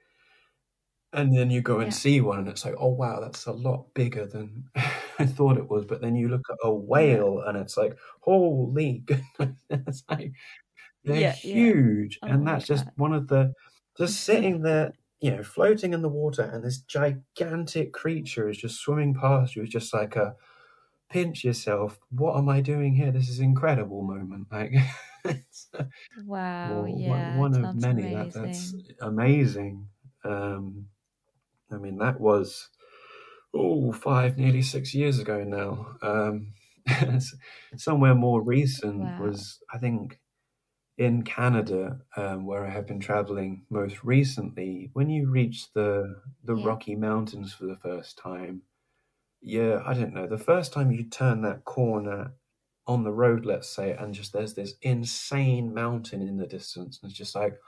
and then you go and Yeah. see one, and it's like, oh wow, that's a lot bigger than I thought it was. But then you look at a Yeah. whale, and it's like, holy goodness, it's like they're Yeah. Yeah. huge, Oh and my that's just God. one of the just sitting there, you know, floating in the water, and this gigantic creature is just swimming past you. It's just like a pinch yourself. What am I doing here? This is incredible moment. Like it's uh, Wow. well, one Yeah. one It of sounds many. That that's amazing. amazing. Um, I mean, that was oh five, nearly six years ago now. Um, somewhere more recent Wow. was, I think, in Canada, um, where I have been traveling most recently. When you reach the the Yeah. Rocky Mountains for the first time, yeah, I don't know, the first time you turn that corner on the road, let's say, and just there's this insane mountain in the distance, and it's just like,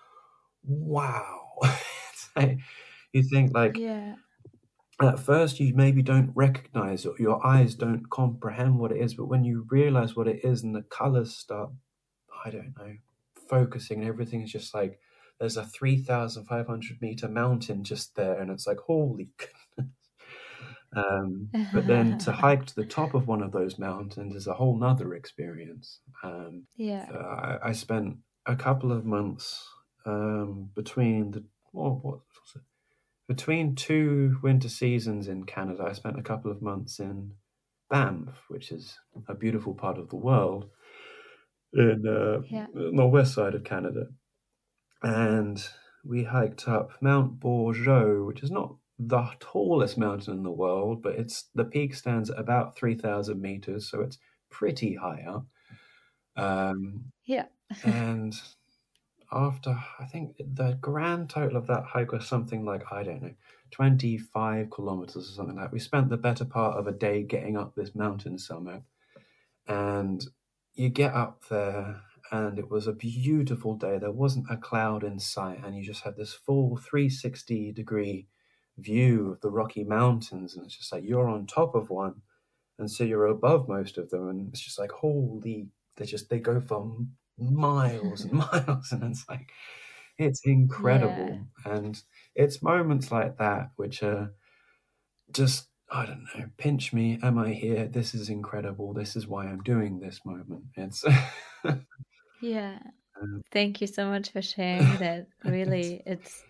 wow. It's like, you think like Yeah. at first you maybe don't recognize it, your eyes don't comprehend what it is, but when you realize what it is and the colors start, I don't know, focusing, and everything is just like there's a three thousand five hundred meter mountain just there, and it's like, holy goodness. Um, but then to hike to the top of one of those mountains is a whole nother experience. Um, Yeah. so I, I spent a couple of months um, between the what, what was it? Between two winter seasons in Canada. I spent a couple of months in Banff, which is a beautiful part of the world in uh, Yeah. the northwest side of Canada, and we hiked up Mount Bourgeau, which is not the tallest mountain in the world, but it's the peak stands at about three thousand meters, so it's pretty high up. Um, Yeah. and after, I think the grand total of that hike was something like, I don't know, twenty-five kilometers or something like that. We spent the better part of a day getting up this mountain summit, and you get up there and it was a beautiful day. There wasn't a cloud in sight, and you just had this full three hundred sixty degree view of the Rocky Mountains, and it's just like you're on top of one, and so you're above most of them, and it's just like holy, they just they go for miles and miles, and it's like it's Yeah. incredible, and it's moments like that which are just, I don't know, pinch me, am I here? This is incredible. This is why I'm doing this moment. It's Yeah. um, Thank you so much for sharing that. it's Really, it's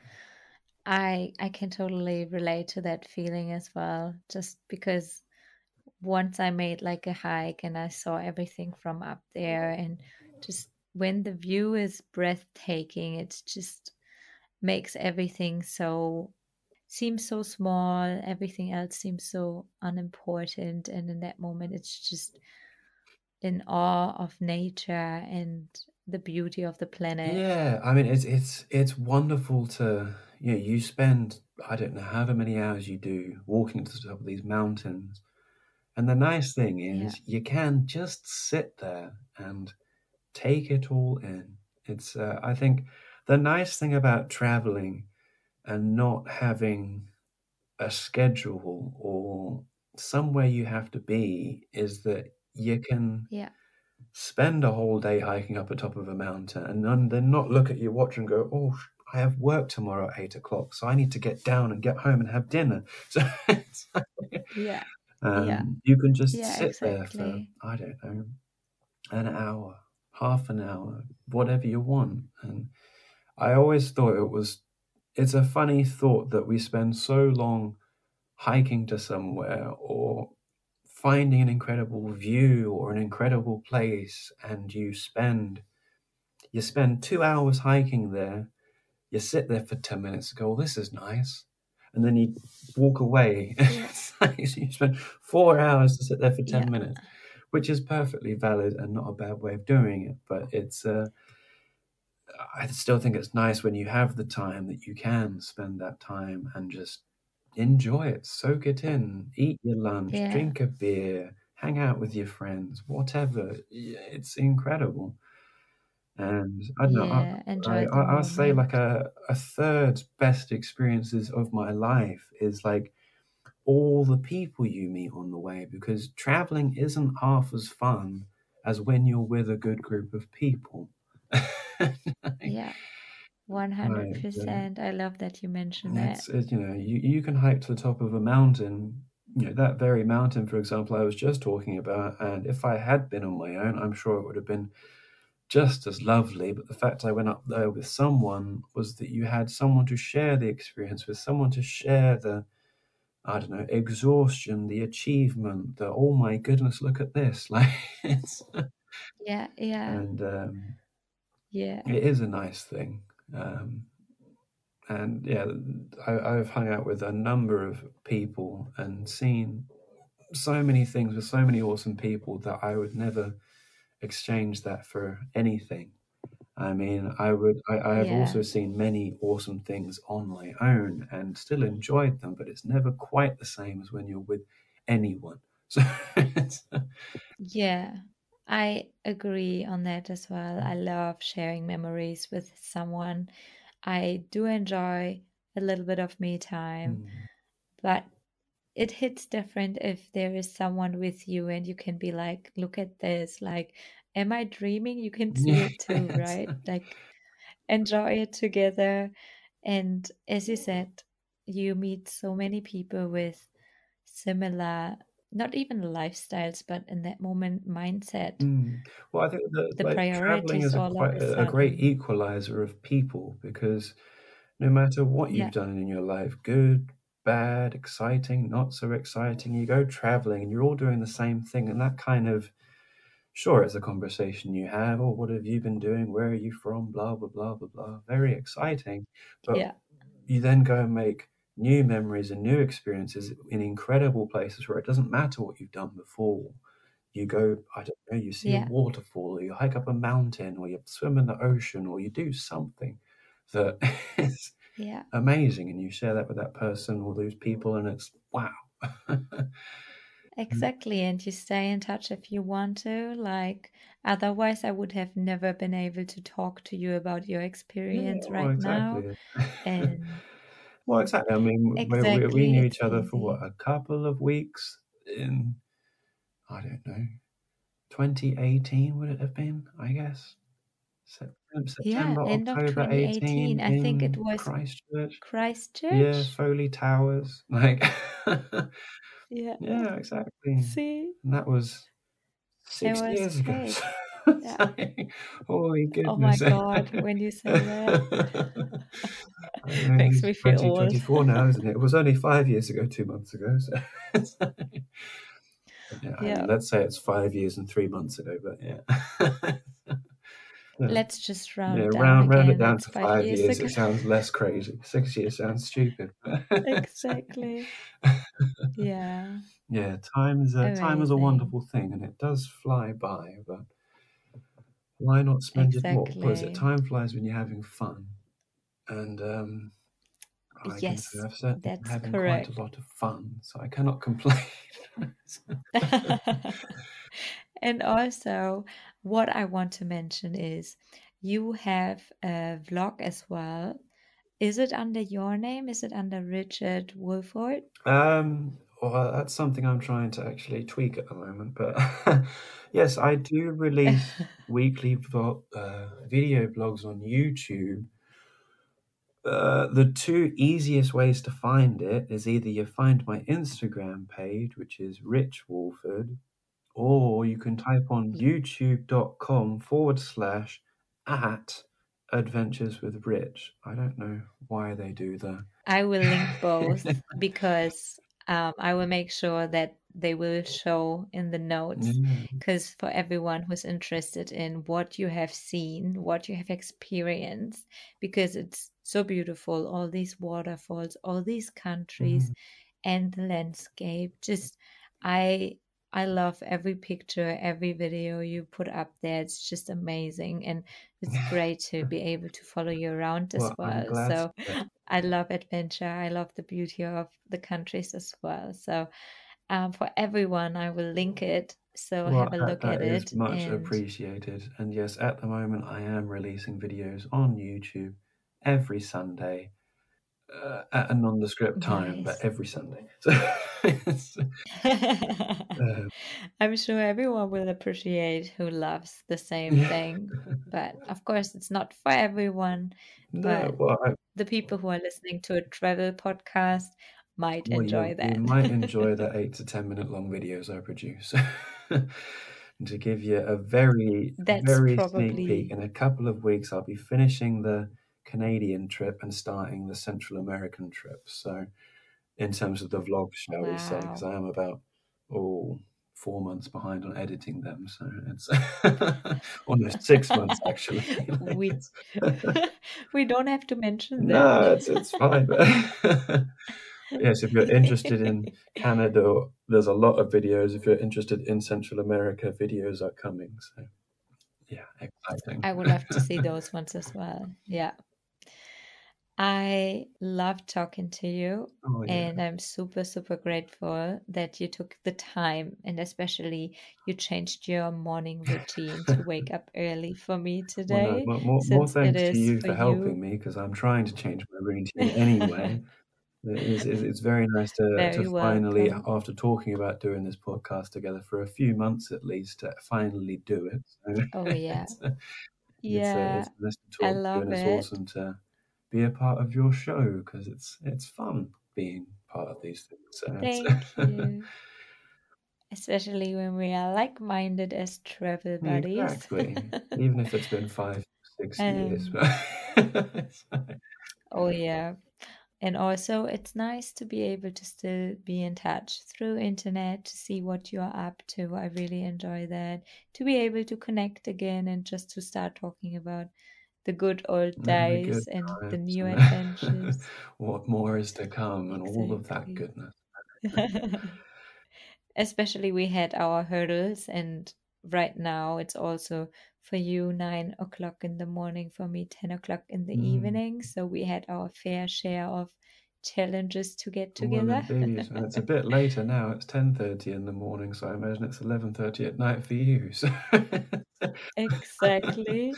I I can totally relate to that feeling as well. Just because once I made like a hike and I saw everything from up there, and just when the view is breathtaking, it just makes everything so seems so small, everything else seems so unimportant, and in that moment it's just in awe of nature and the beauty of the planet. yeah. I mean, it's it's it's wonderful to, you know, you spend, I don't know, however many hours you do walking to the top of these mountains, and the nice thing Yeah. is you can just sit there and take it all in. It's uh, I think the nice thing about traveling and not having a schedule or somewhere you have to be is that you can Yeah. spend a whole day hiking up the top of a mountain and then, then not look at your watch and go, oh, I have work tomorrow at eight o'clock, so I need to get down and get home and have dinner. So it's like, Yeah. Yeah. um, you can just Yeah, sit there for, exactly. I don't know, an hour, half an hour, whatever you want. And I always thought it was, it's a funny thought that we spend so long hiking to somewhere or finding an incredible view or an incredible place, and you spend you spend two hours hiking there, you sit there for ten minutes and go, well, this is nice, and then you walk away. Yeah. It's like you spend four hours to sit there for Yeah. ten minutes, which is perfectly valid and not a bad way of doing it, but it's uh, I still think it's nice when you have the time that you can spend that time and just enjoy it, soak it in, eat your lunch, Yeah. drink a beer, hang out with your friends, whatever. It's incredible. And I don't know, Yeah. I, I, Enjoy the I- I'll say like moment. a, a third best experiences of my life is like all the people you meet on the way, because traveling isn't half as fun as when you're with a good group of people. Yeah. Like, uh, one hundred percent. I love that you mentioned that. It's, it's you know you you can hike to the top of a mountain, you know that very mountain, for example, I was just talking about, and if I had been on my own, I'm sure it would have been just as lovely. But the fact I went up there with someone was that you had someone to share the experience with, someone to share the, I don't know, exhaustion, the achievement, the oh my goodness, look at this, like it's Yeah. Yeah. and um, Yeah. it is a nice thing. Um, and yeah, I, I've hung out with a number of people and seen so many things with so many awesome people that I would never exchange that for anything. I mean, I would. I, I have Yeah. also seen many awesome things on my own and still enjoyed them, but it's never quite the same as when you're with anyone. So, it's, Yeah, I agree on that as well. I love sharing memories with someone. I do enjoy a little bit of me time, mm, but it hits different if there is someone with you and you can be like, look at this. Like, am I dreaming? You can see yeah, it too, it's, right? Like, enjoy it together. And as you said, you meet so many people with similar, not even lifestyles, but in that moment, mindset. Mm. Well, I think that The like traveling priorities is a all of quite a a, a great sudden. equalizer of people because no matter what Yeah, you've done in your life, good, bad, exciting, not so exciting, you go traveling and you're all doing the same thing. And that kind of, sure, it's a conversation you have. Oh, what have you been doing? Where are you from? Blah, blah, blah, blah, blah. Very exciting. But yeah, you then go and make new memories and new experiences in incredible places where it doesn't matter what you've done before. You go, I don't know, you see a yeah, waterfall, or you hike up a mountain, or you swim in the ocean, or you do something that is yeah. amazing, and you share that with that person or those people, and it's wow. Exactly. And you stay in touch if you want to. Like, otherwise, I would have never been able to talk to you about your Yeah, experience well, right now. exactly. And Well, exactly. I mean, we, we, we exactly, knew it's each other for easy. what, a couple of weeks in, I don't know, twenty eighteen would it have been, I guess? September, Yeah, September, end of October twenty eighteen. eighteen I think it in was Christchurch. Yeah, Christchurch. Foley Towers. Like, Yeah. yeah, exactly. See, And that was it six was years ago. great. It's Yeah. like, holy Oh my goodness. God, when you say that, I know, makes it's me feel old. twenty twenty-four now, isn't it? It was only five years ago, two months ago. So it's like- yeah, I mean, Yeah. let's say it's five years and three months ago, but yeah. Yeah, Let's just yeah, round down round round it again. down It's to five five years years. ago. It sounds less crazy. Six years sounds stupid. It's like- Exactly. Yeah. yeah, time is a time is a Amazing. wonderful thing, and it does fly by. But why not spend it? What was it? Exactly. Time flies when you're having fun, and um, I can say Yes, I've certainly been that's having quite a correct. lot of fun, so I cannot complain. And also, what I want to mention is you have a vlog as well. Is it under your name? Is it under Richard Wolford? Um, well, that's something I'm trying to actually tweak at the moment. But yes, I do release weekly vlog, uh, video blogs on YouTube. Uh, the two easiest ways to find it is either you find my Instagram page, which is Rich Wolford, or you can type on youtube.com forward slash at adventures with Rich. I don't know why they do that. I will link both because um, I will make sure that they will show in the notes. Yeah. Because for everyone who's interested in what you have seen, what you have experienced, because it's so beautiful, all these waterfalls, all these countries, Mhm. and the landscape. Just I I love every picture, every video you put up there. It's just amazing, and it's great to be able to follow you around as Well, I'm well. glad to So hear. I love adventure. I love the beauty of the countries as well. So um, for everyone, I will link it. So Well, have a that, look at that is it. much And appreciated. And yes, at the moment, I am releasing videos on YouTube every Sunday uh, at a nondescript time, but nice. every Sunday. So it's, uh, I'm sure everyone will appreciate who loves the same yeah. thing. But of course, it's not for everyone. No, But well, I, the people who are listening to a travel podcast might well, you enjoy you that. might enjoy the eight to ten minute long videos I produce. And to give you a very, That's very sneak peek, probably, in a couple of weeks, I'll be finishing the Canadian trip and starting the Central American trip. So, in terms of the vlogs, shall we say, because wow. I am about, oh, four months behind on editing them. So, it's almost six months, actually. Like, we it's, we don't have to mention that. no, it's, it's fine. But yes, if you're interested in Canada, there's a lot of videos. If you're interested in Central America, videos are coming. So, yeah, exciting. I would love to see those ones as well. Yeah. I love talking to you, Oh, yeah. and I'm super, super grateful that you took the time, and especially you changed your morning routine to wake up early for me Well, no, today, more, more, more since it thanks to is you for for helping you. me because I'm trying to change my routine anyway. It's, it's, it's very nice to, to Very finally, welcome. after talking about doing this podcast together for a few months at least, to finally do it. So Oh, yeah. it's, uh, it's, uh, Yeah, it's nice to I talk to you, love and it's it. awesome to be a part of your show because it's it's fun being part of these things. So Thank you. Especially when we are like-minded as travel buddies. Exactly. Even if it's been five, six um, years. oh yeah. And also it's nice to be able to still be in touch through internet to see what you're up to. I really enjoy that. To be able to connect again and just to start talking about the good old The good days and the times, new and adventures. what more is to come, and all of that Exactly. goodness. Especially we had our hurdles, and right now it's also for you nine o'clock in the morning, for me ten o'clock in the Mm. evening. So we had our fair share of challenges to get Well, together. indeed, and it's a bit later now. It's ten thirty in the morning, so I imagine it's eleven thirty at night for you. So. Exactly.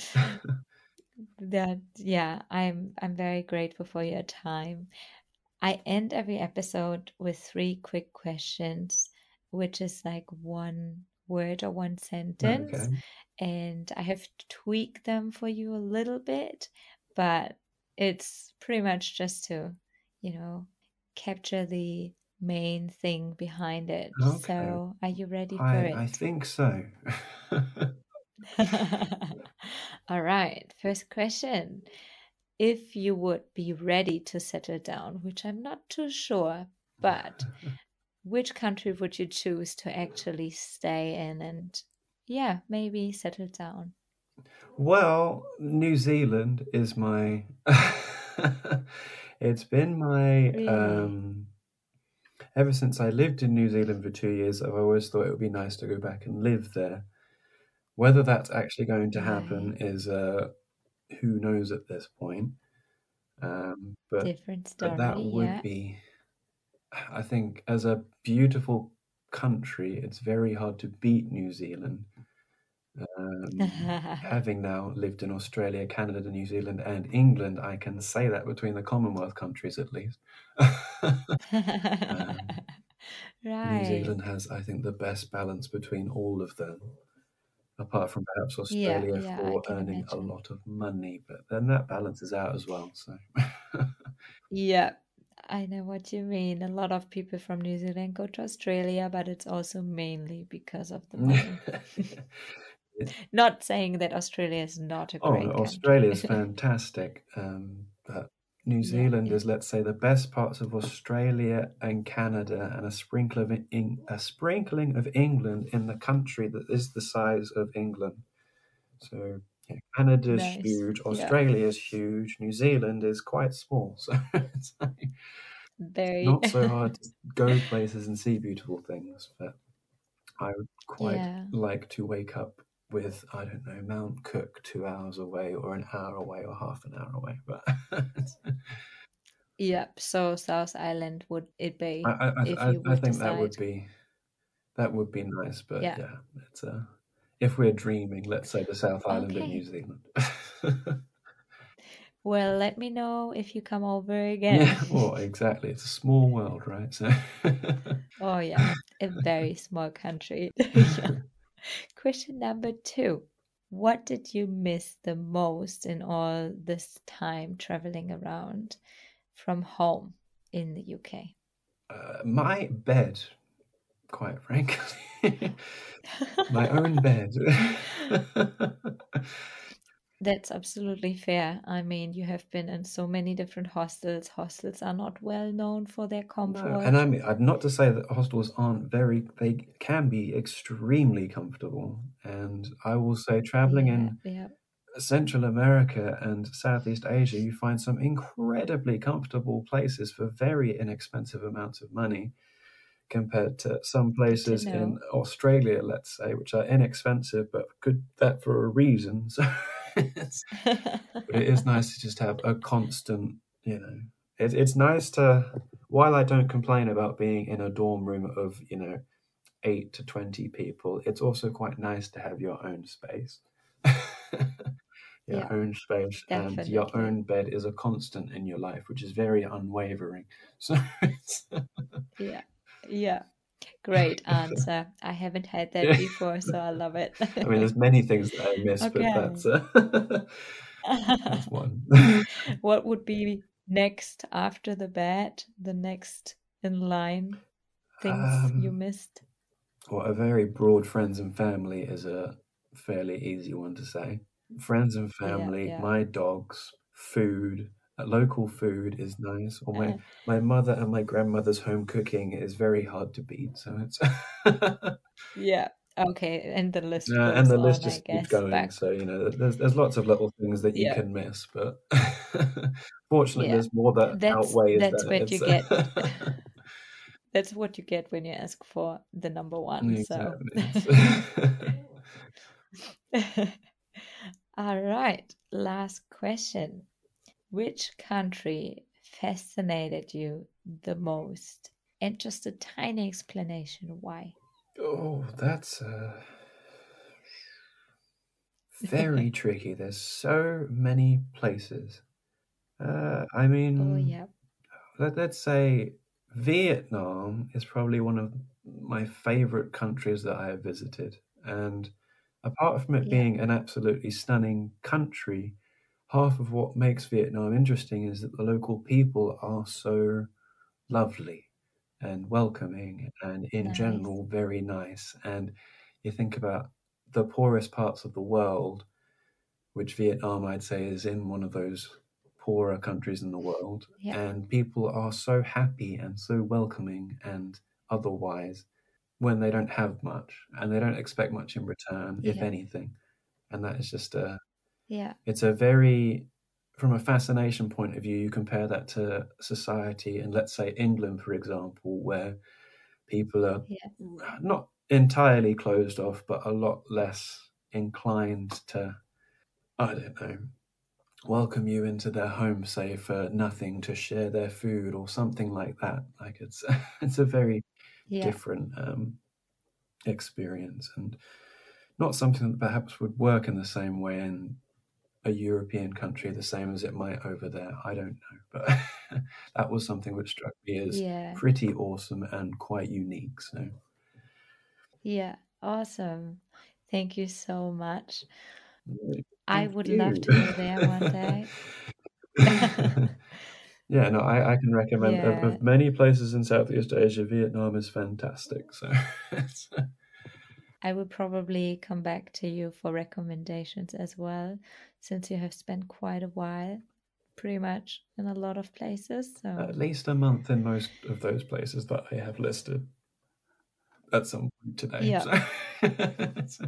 That yeah, I'm I'm very grateful for your time. I end every episode with three quick questions, which is like one word or one sentence. Okay. And I have tweaked them for you a little bit, but it's pretty much just to, you know, capture the main thing behind it. Okay. So, are you ready for I it? I think so. All right, first question. If you would be ready to settle down, which I'm not too sure, but which country would you choose to actually stay in and, yeah, maybe settle down? Well, New Zealand is my. It's been my. Really? Um, ever since I lived in New Zealand for two years, I've always thought it would be nice to go back and live there. Whether that's actually going to happen Right. is uh, who knows at this point. Um, but Different but that story, would yeah. be, I think, as a beautiful country, it's very hard to beat New Zealand. Um, having now lived in Australia, Canada, New Zealand, and England, I can say that between the Commonwealth countries at least. um, New Right. Zealand has, I think, the best balance between all of them, apart from perhaps Yeah, Australia yeah, I for can earning a imagine. lot of money, but then that balances out as well. So. Yeah, I know what you mean. A lot of people from New Zealand go to Australia, but it's also mainly because of the money. Not saying that Australia is not a Oh, no, great Australia is country. fantastic. Um, but New Yeah, Zealand yeah. is, let's say, the best parts of Australia and Canada, and a sprinkle of in, a sprinkling of England in the country that is the size of England. So yeah, Canada's Nice. huge, Yeah. Australia is huge, New Zealand is quite small. So it's like Very. not so hard to go places and see beautiful things. But I would quite Yeah. like to wake up with, I don't know, Mount Cook two hours away or an hour away or half an hour away. But Yep. So South Island would it I, be if I, I, you I would think that decide? would be that would be nice. But Yeah. yeah, it's a, if we're dreaming, let's say the South Island of New Okay. Zealand. Well, let me know if you come over again. Yeah, well, exactly. It's a small world, right? So Oh yeah, a very small country. Yeah. Question number two. What did you miss the most in all this time traveling around from home in the U K? uh, my bed, quite frankly, my own bed. That's absolutely fair. I mean, you have been in so many different hostels. Hostels are not well known for their No, and I comfort. mean, I'd not to say that hostels aren't very, they can be extremely comfortable. And I will say, traveling Yeah, in yeah. Central America and Southeast Asia, you find some incredibly comfortable places for very inexpensive amounts of money compared to some Good to places in know. Australia, let's say, which are inexpensive but good that for a reason. So it's, but it is nice to just have a constant, you know, it, it's nice to, while I don't complain about being in a dorm room of, you know, eight to twenty people, it's also quite nice to have your own space. Your Yeah, own space, and your definitely. own bed is a constant in your life, which is very unwavering. So it's, Yeah, yeah. Great answer. I haven't had that yeah. before, so I love it. I mean, there's many things that I miss, but Okay. that's uh, that's one. What would be next after the bed, the next in line, things Um, you missed? Well, a very broad friends and family is a fairly easy one to say. Friends and Yeah, family, yeah. my dogs, food, uh, local food is nice. Or my Uh, my mother and my grandmother's home cooking is very hard to beat. So it's yeah. Okay, and the list Uh, and goes the list on, I just keeps guess. going. Back. So you know, there's there's lots of little things that you Yeah, can miss, but fortunately, yeah. there's more that That's outweighs that's that. what you It's get. That's what you get when you ask for the number one. So, exactly. It's all right. Last question. Which country fascinated you the most? And just a tiny explanation why. oh, that's uh, very tricky. There's so many places. Uh, I Oh, mean, yeah. let, let's say Vietnam is probably one of my favorite countries that I have visited. And apart from it Yeah. being an absolutely stunning country, half of what makes Vietnam interesting is that the local people are so lovely and welcoming and in Nice. general very nice. And you think about the poorest parts of the world, which Vietnam, I'd say, is in one of those poorer countries in the world. Yeah. And people are so happy and so welcoming and otherwise when they don't have much and they don't expect much in return, if Yeah. anything. And that is just a, Yeah. it's a very, from a fascination point of view, you compare that to society in, let's say, England, for example, where people are Yeah. not entirely closed off, but a lot less inclined to, I don't know, welcome you into their home, say for nothing, to share their food or something like that. Like it's it's a very Yeah. different um, experience and not something that perhaps would work in the same way in a European country, the same as it might over there. I don't know, but that was something which struck me as Yeah. pretty awesome and quite unique. So. Yeah. Awesome. Thank you so much. I Thank would love you. to go there one day. Yeah, no, I, I can recommend of, Yeah. of many places in Southeast Asia, Vietnam is fantastic. So it's, I will probably come back to you for recommendations as well, since you have spent quite a while, pretty much in a lot of places. at So, least a month in most of those places that I have listed at some point today. yeah. So, so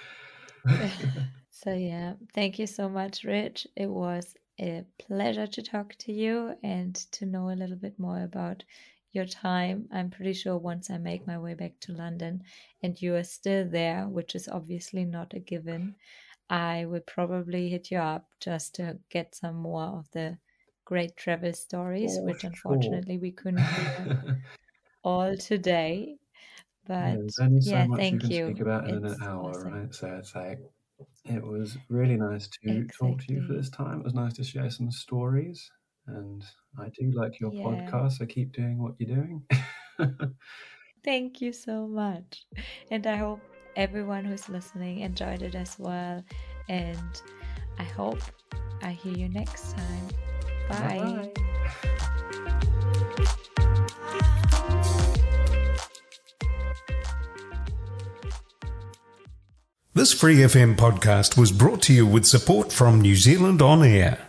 So, yeah, thank you so much, Rich. It was a pleasure to talk to you and to know a little bit more about your time. I'm pretty sure once I make my way back to London and you are still there, which is obviously not a given, I will probably hit you up just to get some more of the great travel stories, for which sure. unfortunately we couldn't hear all today. Yeah, But there's only so yeah, much you thank can speak you. about in an It's hour, awesome. right? So it's like, it was really nice to talk to you for Exactly. this time. It was nice to share some stories. And I do like your Yeah. podcast, so keep doing what you're doing. Thank you so much. And I hope everyone who's listening enjoyed it as well. And I hope I hear you next time. Bye Bye. bye. This Free F M podcast was brought to you with support from New Zealand On Air.